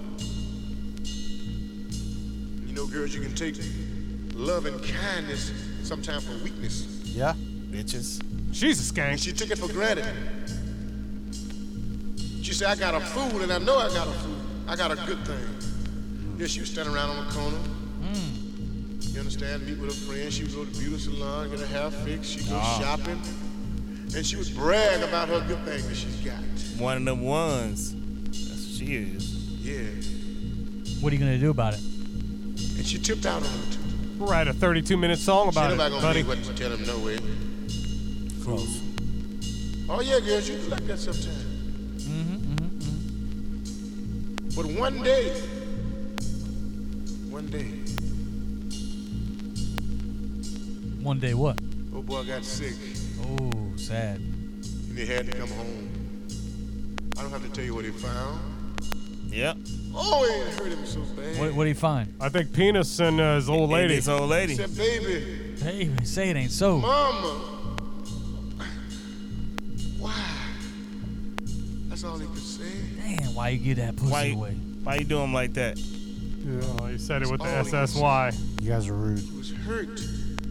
You know, girls, you can take love and kindness sometimes for weakness. Yeah. Bitches. She's a And skank. she took it for granted. She said, I got a fool, and I know I got a fool. I got a good thing. Yeah, she was standing around on the corner. You understand? Meet with a friend. She would go to the beauty salon, get her hair fixed. She'd go shopping. And she would brag about her good thing that she's got. One of them ones. That's what she is. Yeah. What are you going to do about it? And she tipped out on him, too. Write a thirty-two minute song She about it, nobody gonna buddy. believe what you tell him no way. Close. Oh, yeah, girls, you like that sometimes. But one day, one day, One day what? old boy got sick Oh, sad. and he had to come home. I don't have to tell you what he found. Yep. Oh, it hurt him so bad. What what do you find? I think Penis and uh, his old lady. His old He lady. said, baby, Hey, say it ain't so. mama, why? That's all he could say. Damn, why you give that pussy Why, away? why you do him like that? Oh, he said it with the All he S S Y. You guys are rude. He was hurt.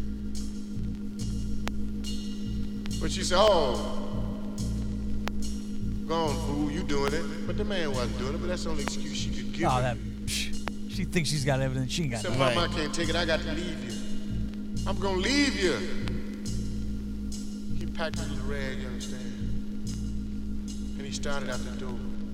But she said, oh, go on, fool, you doing it. But the man wasn't doing it, but that's the only excuse she could give Oh, him. that. Psh, she thinks she's got evidence. She ain't got He nothing. said, Mama, I can't take it. I got to leave you. I'm going to leave you. He packed his little rag, you understand? And he started out the door.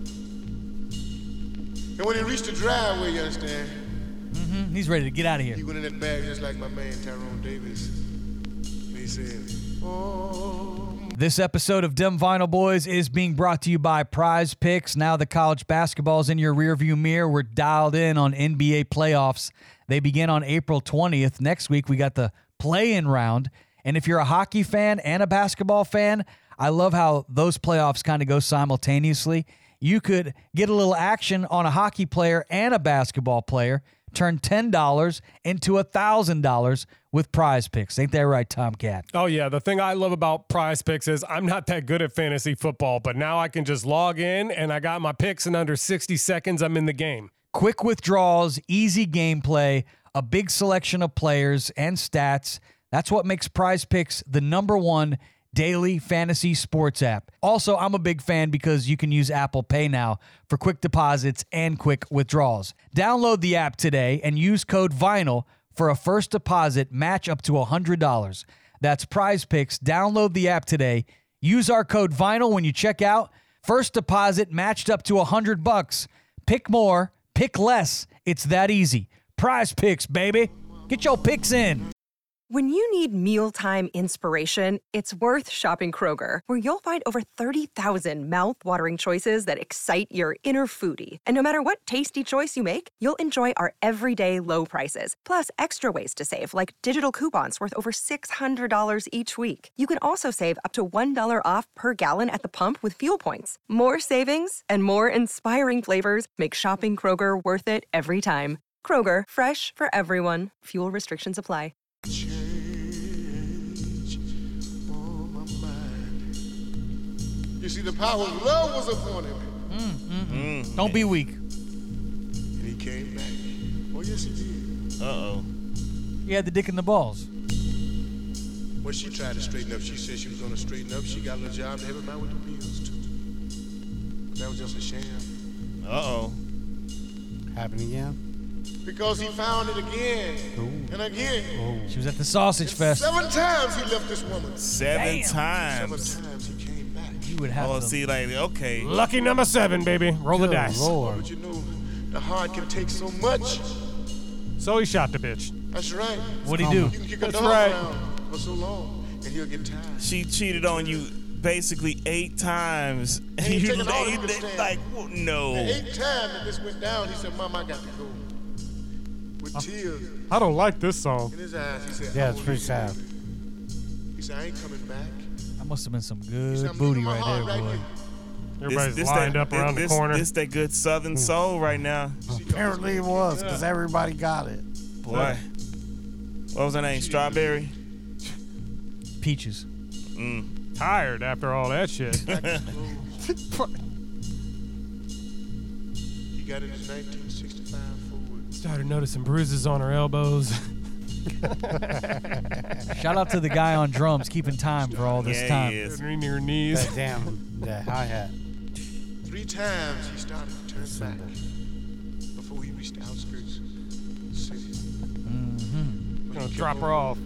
And when he reached the driveway, you understand, Mm-hmm. He's ready to get out of here. he went in that bag just like my man Tyrone Davis. And he said, oh, This episode of Dem Vinyl Boys is being brought to you by Prize Picks. Now the college basketball's in your rearview mirror. We're dialed in on N B A playoffs. They begin on April twentieth. Next week, we got the play-in round. And if you're a hockey fan and a basketball fan, I love how those playoffs kind of go simultaneously. You could get a little action on a hockey player and a basketball player, turn ten dollars into one thousand dollars with Prize Picks. Ain't that right, Tomcat? Oh, yeah. The thing I love about Prize Picks is I'm not that good at fantasy football, but now I can just log in and I got my picks in under sixty seconds. I'm in the game. Quick withdrawals, easy gameplay, a big selection of players and stats. That's what makes Prize Picks the number one daily fantasy sports app. Also, I'm a big fan because you can use Apple Pay now for quick deposits and quick withdrawals. Download the app today and use code VINYL for a first deposit match up to one hundred dollars. That's Prize Picks. Download the app today. Use our code VINYL when you check out. First deposit matched up to one hundred bucks. Pick more, pick less. It's that easy. Prize Picks, baby. Get your picks in. When you need mealtime inspiration, it's worth shopping Kroger, where you'll find over thirty thousand mouth-watering choices that excite your inner foodie. And no matter what tasty choice you make, you'll enjoy our everyday low prices, plus extra ways to save, like digital coupons worth over six hundred dollars each week. You can also save up to one dollar off per gallon at the pump with fuel points. More savings and more inspiring flavors make shopping Kroger worth it every time. Kroger, fresh for everyone. Fuel restrictions apply. You see, the power of love was upon him. Mm, mm, mm. Don't be weak. And he came back. Oh, yes, he did. Uh-oh. He had the dick in the balls. When she tried to straighten up, she said she was going to straighten up. She got a job to help him out with the bills, too. But that was just a sham. Uh-oh. Happened again? Because he found it again Ooh. and again. Oh. She was at the sausage and fest. Seven times he left this woman. Seven Damn. times. Seven times he came back. You would have Oh, to see, like, okay. Lucky number seven, baby. Roll the Good dice. Lord. But you know, the heart can take so much. So he shot the bitch. That's right. What'd he do? You can kick a That's dog right. around for so long, and he'll get tired. She cheated on you basically eight times. And he you taking all laid he could it stand. like, well, no. The eighth time that this went down, he said, Mom, I got to go. With tears I don't like this song. in his eyes, he said, Yeah, I it's won't pretty leave sad. you. He said, I ain't coming back. That must have been some He said, good I'm booty leaving my right heart there, boy. here. Everybody's this, lined that, up around this, the corner. This that good Southern soul right now. Apparently it was, because everybody got it. Boy. What was her name? Strawberry? Peaches. Mm. Tired after all that shit. He got it in nineteen sixty-five forward. Started noticing bruises on her elbows. Shout out to the guy on drums keeping time for all this Yeah, time. he is. In your knees. That damn, that hi-hat. Three times he started to turn back before he reached the outskirts of the city. Mm-hmm. But Gonna he drop kept her off.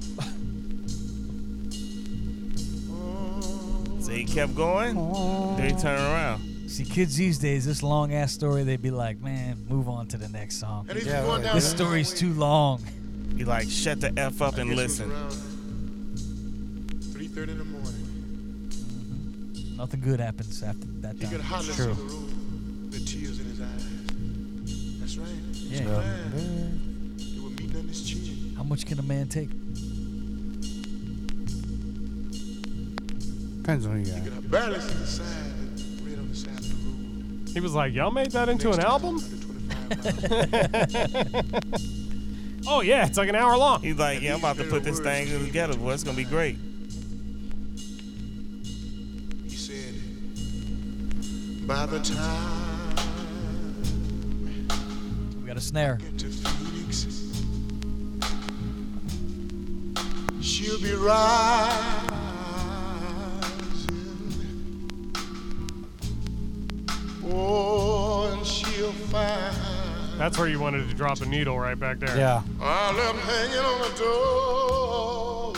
So he kept going. Then he turned around. See, kids these days, this long ass story, they'd be like, man, move on to the next song. And he's Yeah, going right. down This the story's highway. too long. Be like, shut the F up I and guess it was listen. around three thirty in the morning. Nothing good happens after that He got time. hotless True. on the road with tears in his eyes. That's right. Yeah. So glad they were meeting on his chin. How much can a man take? Depends on who you He got. could barely see the sign that read on the side of the road. He was like, y'all made that into an Next album? time, under twenty-five miles. Oh, yeah. It's like an hour long. He's like, yeah, I'm about to put this thing together, boy. It's gonna be great. He said, by the time We got a snare. I get to Phoenix, she'll be rising. Oh, and she'll find That's where you wanted to drop a needle right back there. Yeah. I left hanging on the door.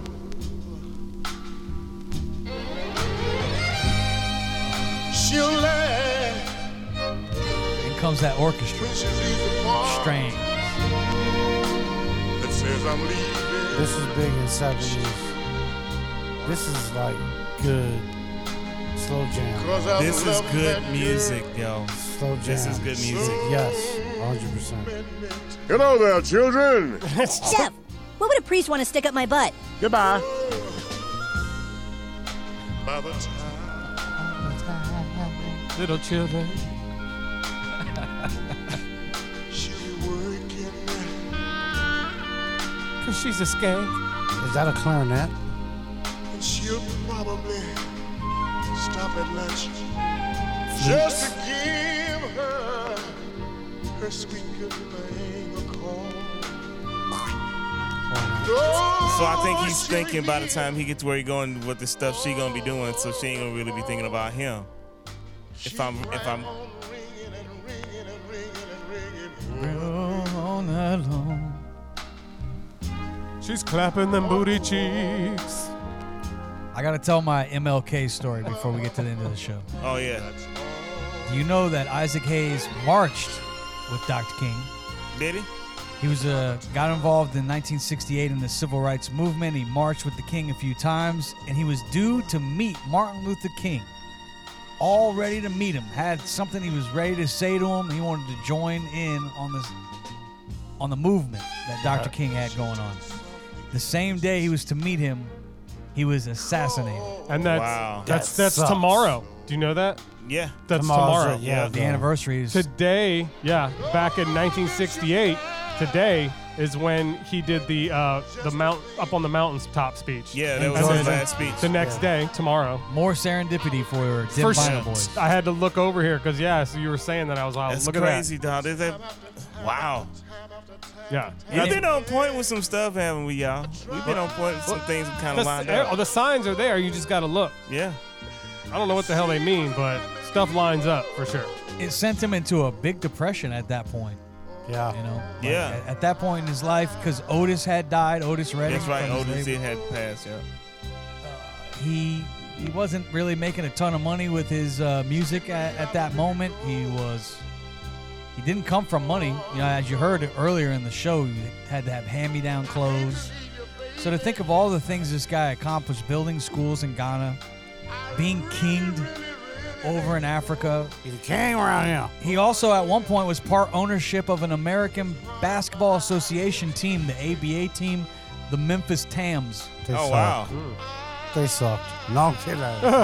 She'll laugh In comes that orchestra. when she leaves the bar. Strange. That says I'm leaving. This is big in seventies. This is like good slow jam. 'Cause I've This is left good that music, yo. Slow jam. This is good music. Yes, one hundred percent. girl. Hello there, children. Jeff, What would a priest want to stick up my butt? Goodbye. By the time Little children. she working, Cause she's a skank. Is that a clarinet? and she'll probably stop at lunch just to give her her sweet good thing a call. So I think he's thinking by the time he gets where he going with the stuff she gonna be doing, so she ain't gonna really be thinking about him. If I'm, if I'm, All night long. She's clapping them booty cheeks. I gotta tell my M L K story before we get to the end of the show. oh yeah, Do you know that Isaac Hayes marched with Doctor King? did he? He was uh, got involved in nineteen sixty-eight in the civil rights movement. He marched with the King a few times, and he was due to meet Martin Luther King. All ready to meet him. Had something he was ready to say to him. He wanted to join in on this on the movement that Doctor King had going on. The same day he was to meet him, he was assassinated. And that's Wow. that's That that's sucks. tomorrow. Do you know that? Yeah. That's Tomorrow's tomorrow. a- yeah, The no. anniversary is Today, yeah, back in nineteen sixty-eight, today is when he did the uh, the mount up on the mountains top speech. Yeah, that was And his then last speech. The next day, tomorrow. more serendipity for Dim For Vinyl sure. Boys. I had to look over here because yeah, so you were saying that I was like, That's look crazy, at dog. Is that? Wow. that. Yeah. We've been on point with some stuff, haven't we, y'all? We've been on point with some things we kind The, of lined oh, up. the signs are there. You just got to look. Yeah. I don't know what the hell they mean, but stuff lines up for sure. It sent him into a big depression at that point. Yeah. You know, Like, Yeah. At, at that point in his life, because Otis had died, Otis Redding. That's right. from his Otis label, did had passed, yeah. He he wasn't really making a ton of money with his uh, music at, at that moment. He was he didn't come from money. You know, as you heard earlier in the show, you had to have hand-me-down clothes. So to think of all the things this guy accomplished, building schools in Ghana, being kinged over in Africa. He's a king around here. He also at one point was part ownership of an American Basketball Association team, the A B A team, the Memphis Tams. They Oh, sucked. wow. They sucked. No, I'm kidding.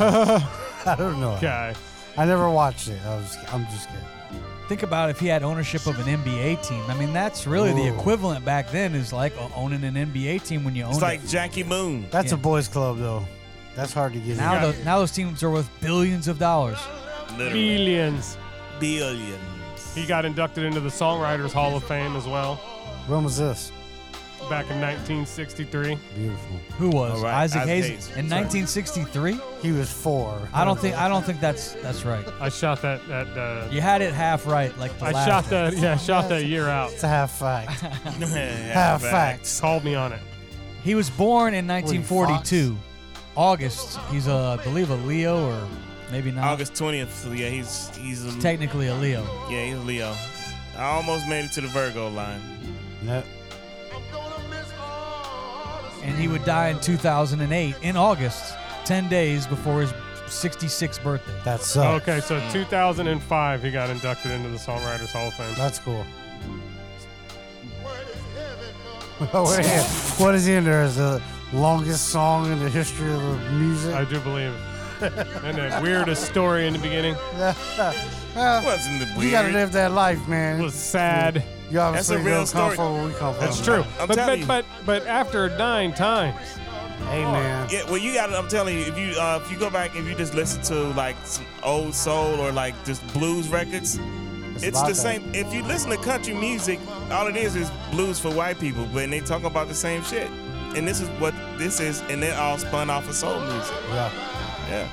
I don't know. Okay. I never watched it. I was. I'm just kidding. Think about if he had ownership of an N B A team. I mean, that's really the Ooh. equivalent back then is like owning an N B A team when you own It's it. like Jackie Moon. That's Yeah. a boys' club, though. That's hard to get Now, in. the, now those teams are worth billions of dollars. Literally. Billions. Billions. He got inducted into the Songwriters Hall of Fame as well When was this? back in nineteen sixty-three. Beautiful. Who was All right, Isaac, Isaac Hayes, Hayes. in Sorry. nineteen sixty-three? He was four. I don't think I don't think that's that's right. I shot that. that uh, You had it half right, like the I last shot one. that. Yeah, I shot that year out. It's a half fact. Half half fact. Called me on it. He was born in nineteen forty-two, August. He's a, I believe a Leo or maybe not. August twentieth. So yeah, he's he's a, Technically a Leo. yeah, he's a Leo. I almost made it to the Virgo line. No. And he would die in two thousand eight in August, ten days before his sixty-sixth birthday. That sucks. Okay, so two thousand five, he got inducted into the Songwriters Hall of Fame. That's cool. Oh, yeah. What is in there? Is the longest song in the history of the music? I do believe. And the weirdest story in the beginning. Wasn't the You gotta weird? live that life, man. It was sad. You obviously That's a real don't come story. from where we come from. That's true. I'm But telling but, you. but but after nine times, Hey, man. Yeah, well, you got to I'm telling you, if you uh, if you go back, if you just listen to like some old soul or like just blues records, It's it's about the that. same. If you listen to country music, all it is is blues for white people, but they talk about the same shit. And this is what this is, and they're all spun off of soul music. Yeah. Yeah.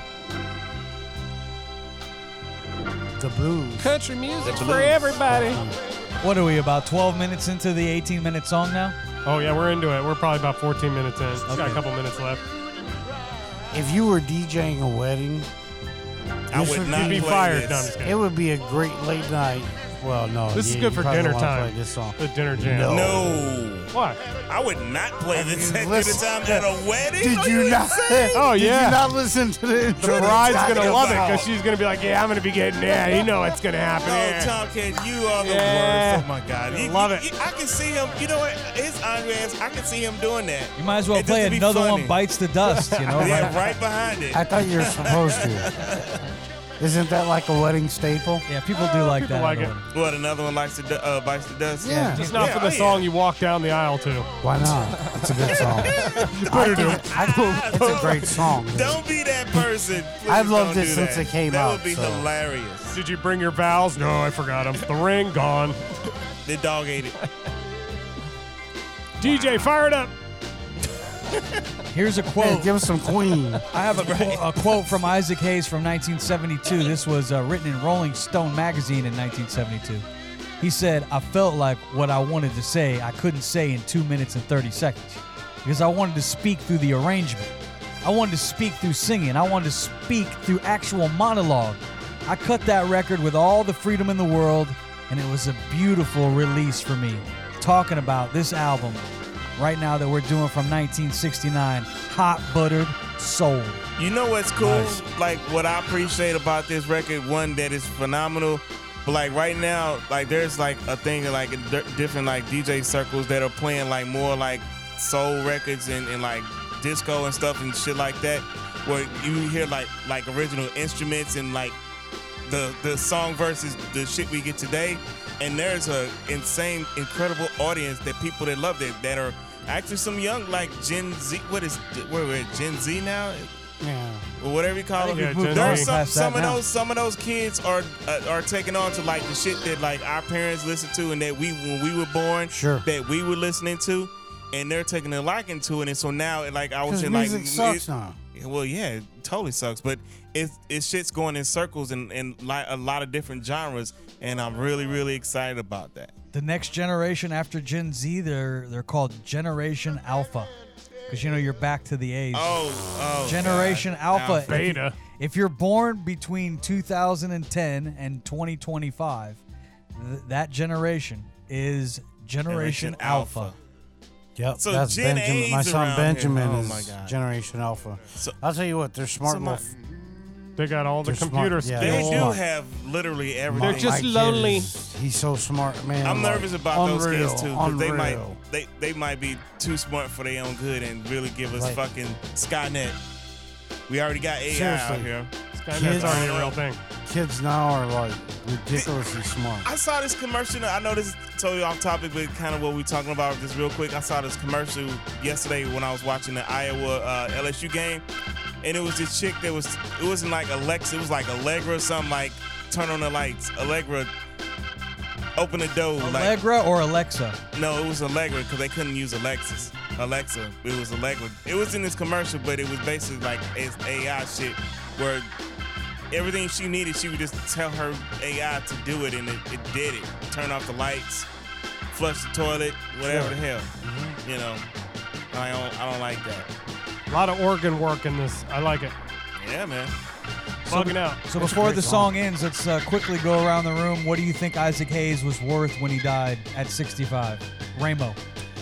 The blues. country music's The for blues. everybody. What are we, about twelve minutes into the eighteen-minute song now? Oh yeah, we're into it. We're probably about fourteen minutes in. Got Okay. a couple minutes left. If you were DJing a wedding, I this would would not You'd be play fired. this. No, I'm just kidding. it would be a great late night Well, no. This you, is good you for probably dinner don't wanna time. Play this song. The dinner jam. No. No. What? I would not play this at dinner Listen- time at a wedding. Did Are you not? Oh, Did yeah. you not listen to the intro? The bride's Talking gonna love it about- because she's gonna be like, "Yeah, I'm gonna be getting. Yeah, you know what's gonna happen." Oh, Yeah. Tomcat, you are the Yeah. worst. Oh my God, you, Love you- it. you- I can see him. You know what? His angry ass. I can see him doing that. You might as well And just play to be another funny. one bites the dust, you know? Yeah, Like- right behind it. I thought you were supposed to. Isn't that like a wedding staple? Yeah, people do like people that. like at a it. wedding. What? Another one likes to du- uh, bites the dust. Yeah. Just not Yeah, for the oh, song yeah. you walk down the aisle to. Why not? It's a good song. I think, I think it's a great song. Don't be that person. Please I've loved don't it do since that. it came that out, That would be so. hilarious. Did you bring your vows? No, I forgot them. The ring gone. The dog ate it. D J, fire it up. Here's a Hey, quote. give us some Queen. I have a, qu- a quote from Isaac Hayes from nineteen seventy-two. This was uh, written in Rolling Stone magazine in nineteen seventy-two. He said, I felt like what I wanted to say I couldn't say in two minutes and thirty seconds because I wanted to speak through the arrangement. I wanted to speak through singing. I wanted to speak through actual monologue. I cut that record with all the freedom in the world, and it was a beautiful release for me. Talking about this album right now that we're doing from nineteen sixty-nine, Hot Buttered Soul. You know what's cool? Nice. Like what I appreciate about this record, one that is phenomenal. But like right now, like there's like a thing like in di- different like D J circles that are playing like more like soul records and, and like disco and stuff and shit like that, where you hear like like original instruments and like the the song versus the shit we get today. And there's a insane, incredible audience that people that love it that are actually some young like Gen Z. What is where we're at, Gen Z now? Yeah. Or whatever you call I think them. Yeah, we've moved Gen There on are Z. some past that some of now. those some of those kids are uh, are taking on to like the shit that like our parents listened to and that we when we were born Sure. that we were listening to, and they're taking a liking to it. And so now like I was Because saying like music sucks it- now. yeah, well, yeah, it totally sucks, but it it shit's going in circles and and like a lot of different genres, and I'm really really excited about that. The next generation after Gen Z, they're they're called Generation Alpha, because you know you're back to the age. Oh, oh, Generation God. Alpha. Alpha. If you- Beta. If you're born between two thousand ten and twenty twenty-five, th- that generation is Generation, Generation Alpha. Alpha. Yep. So that's Gen Benjamin. My A's son around Benjamin here. Oh, is my God. Generation Alpha. So- I'll tell you what, they're smart So my- little. They got all the They're computer smart. Yeah, skills. They they're do smart. have literally everything. They're just My kid lonely. is- he's so smart, man. I'm like, nervous about those unreal, kids too, because they might unreal. they, they might be too smart for their own good and really give us Like- fucking Skynet. We already got A I out Seriously. here. Skynet's Kids- already a real thing. Kids now are like ridiculously smart. I saw this commercial. I know this is totally off topic, but kind of what we're talking about just real quick. I saw this commercial yesterday when I was watching the Iowa uh, L S U game, and it was this chick that was. It wasn't like Alexa. It was like Allegra or something. Like turn on the lights. Allegra, open the door. Like Allegra or Alexa? no, it was Allegra because they couldn't use Alexis. Alexa. It was Allegra. It was in this commercial, but it was basically like it's A I shit where everything she needed, she would just tell her A I to do it, and it, it did it. Turn off the lights, flush the toilet, whatever the hell. You know, I don't, I don't like that. A lot of organ work in this. I like it. Yeah, man. Bugging out. So That's a before great the song. song ends, let's uh, quickly go around the room. What do you think Isaac Hayes was worth when he died at sixty-five? Rainbow.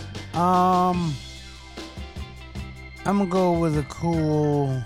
Um, I'm gonna go with a cool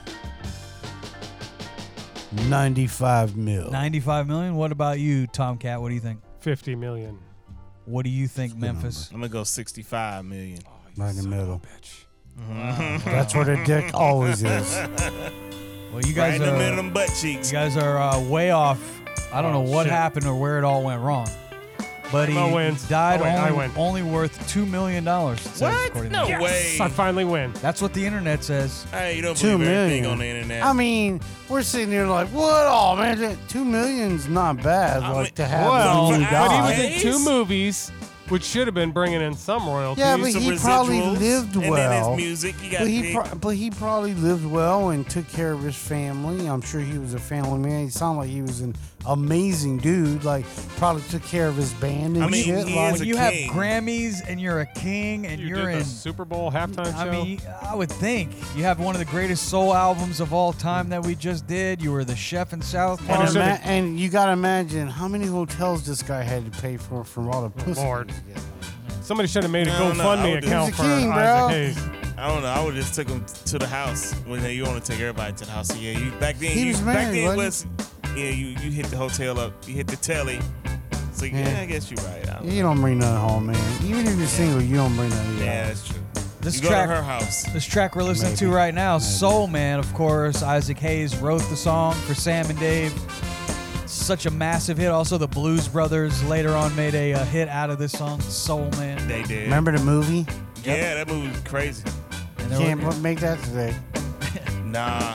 ninety-five mil. ninety-five million. What about you, Tomcat? What do you think? fifty million. What do you think, Memphis? I'm gonna go sixty-five million. Right in the middle. That's where the dick always is. Well, you Right guys in the middle of are them butt cheeks. you guys are uh, way off. I don't Oh, know what shit. happened or where it all went wrong. But he Mo wins. died Oh, wait, I only, win. only worth two million dollars. What? No way. I finally win. That's what the internet says. Hey, you don't Two believe everything million. on the internet. I mean, we're sitting here like, what? Oh man, that two million's not bad. I like mean, to have Well, when you but he was die. in two movies. which should have been bringing in some royalties. Yeah, but Some he probably residuals, lived and well. then his music. You got But he, big. pro- but he probably lived well and took care of his family. I'm sure he was a family man. He sounded like he was an amazing dude. Like, probably took care of his band and I mean, shit. he like, is When a you have king. Grammys and you're a king and you you're did the in Super Bowl halftime show. I mean, I would think you have one of the greatest soul albums of all time that we just did. You were the chef in South and, Park. ima- and you got to imagine how many hotels this guy had to pay for from all the pussy. Lord. he was getting. Somebody should have made a No, no, I GoFundMe would- account He for was a king, bro. Isaac Hayes. I don't know. I would have just took him to the house. Well, you want to take everybody to the house. So, yeah, you back then. He you, was back married, then wasn't was yeah. You you hit the hotel up. You hit the telly. So yeah, Yeah. I guess you're right. I don't You don't bring nothing home, man. Even if you're single, you don't bring nothing. Yeah, that's true. This you go track, to her house. this track we're listening to Maybe. right now, Soul Man, of course. Isaac Hayes wrote the song for Sam and Dave. Such a massive hit. Also, the Blues Brothers later on made a, uh hit out of this song, Soul Man. They did. Remember the movie? Yeah, that movie was crazy. And there Can't were- make that today. Nah.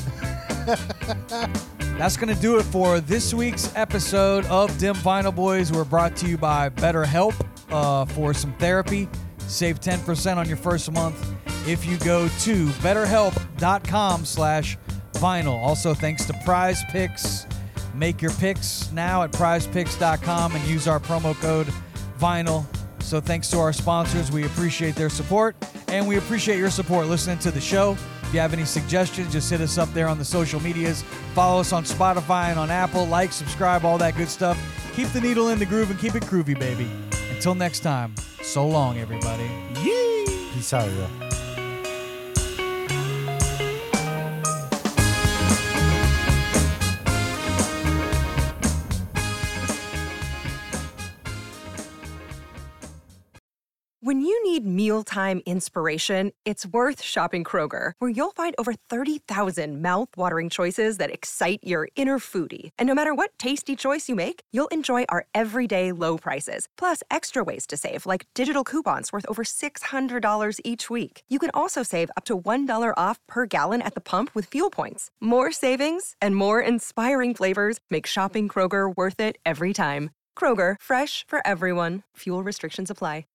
That's going to do it for this week's episode of Dim Vinyl Boys. We're brought to you by BetterHelp uh, for some therapy. Save ten percent on your first month if you go to betterhelp.com slash vinyl. Also, thanks to Prize Picks. Make your picks now at prize picks dot com and use our promo code vinyl. So thanks to our sponsors. We appreciate their support, and we appreciate your support listening to the show. If you have any suggestions, just hit us up there on the social medias. Follow us on Spotify and on Apple. Like, subscribe, all that good stuff. Keep the needle in the groove and keep it groovy, baby. Until next time, so long, everybody. Peace out, yo. When you need mealtime inspiration, it's worth shopping Kroger, where you'll find over thirty thousand mouth-watering choices that excite your inner foodie. And no matter what tasty choice you make, you'll enjoy our everyday low prices, plus extra ways to save, like digital coupons worth over six hundred dollars each week. You can also save up to one dollar off per gallon at the pump with fuel points. More savings and more inspiring flavors make shopping Kroger worth it every time. Kroger, fresh for everyone. Fuel restrictions apply.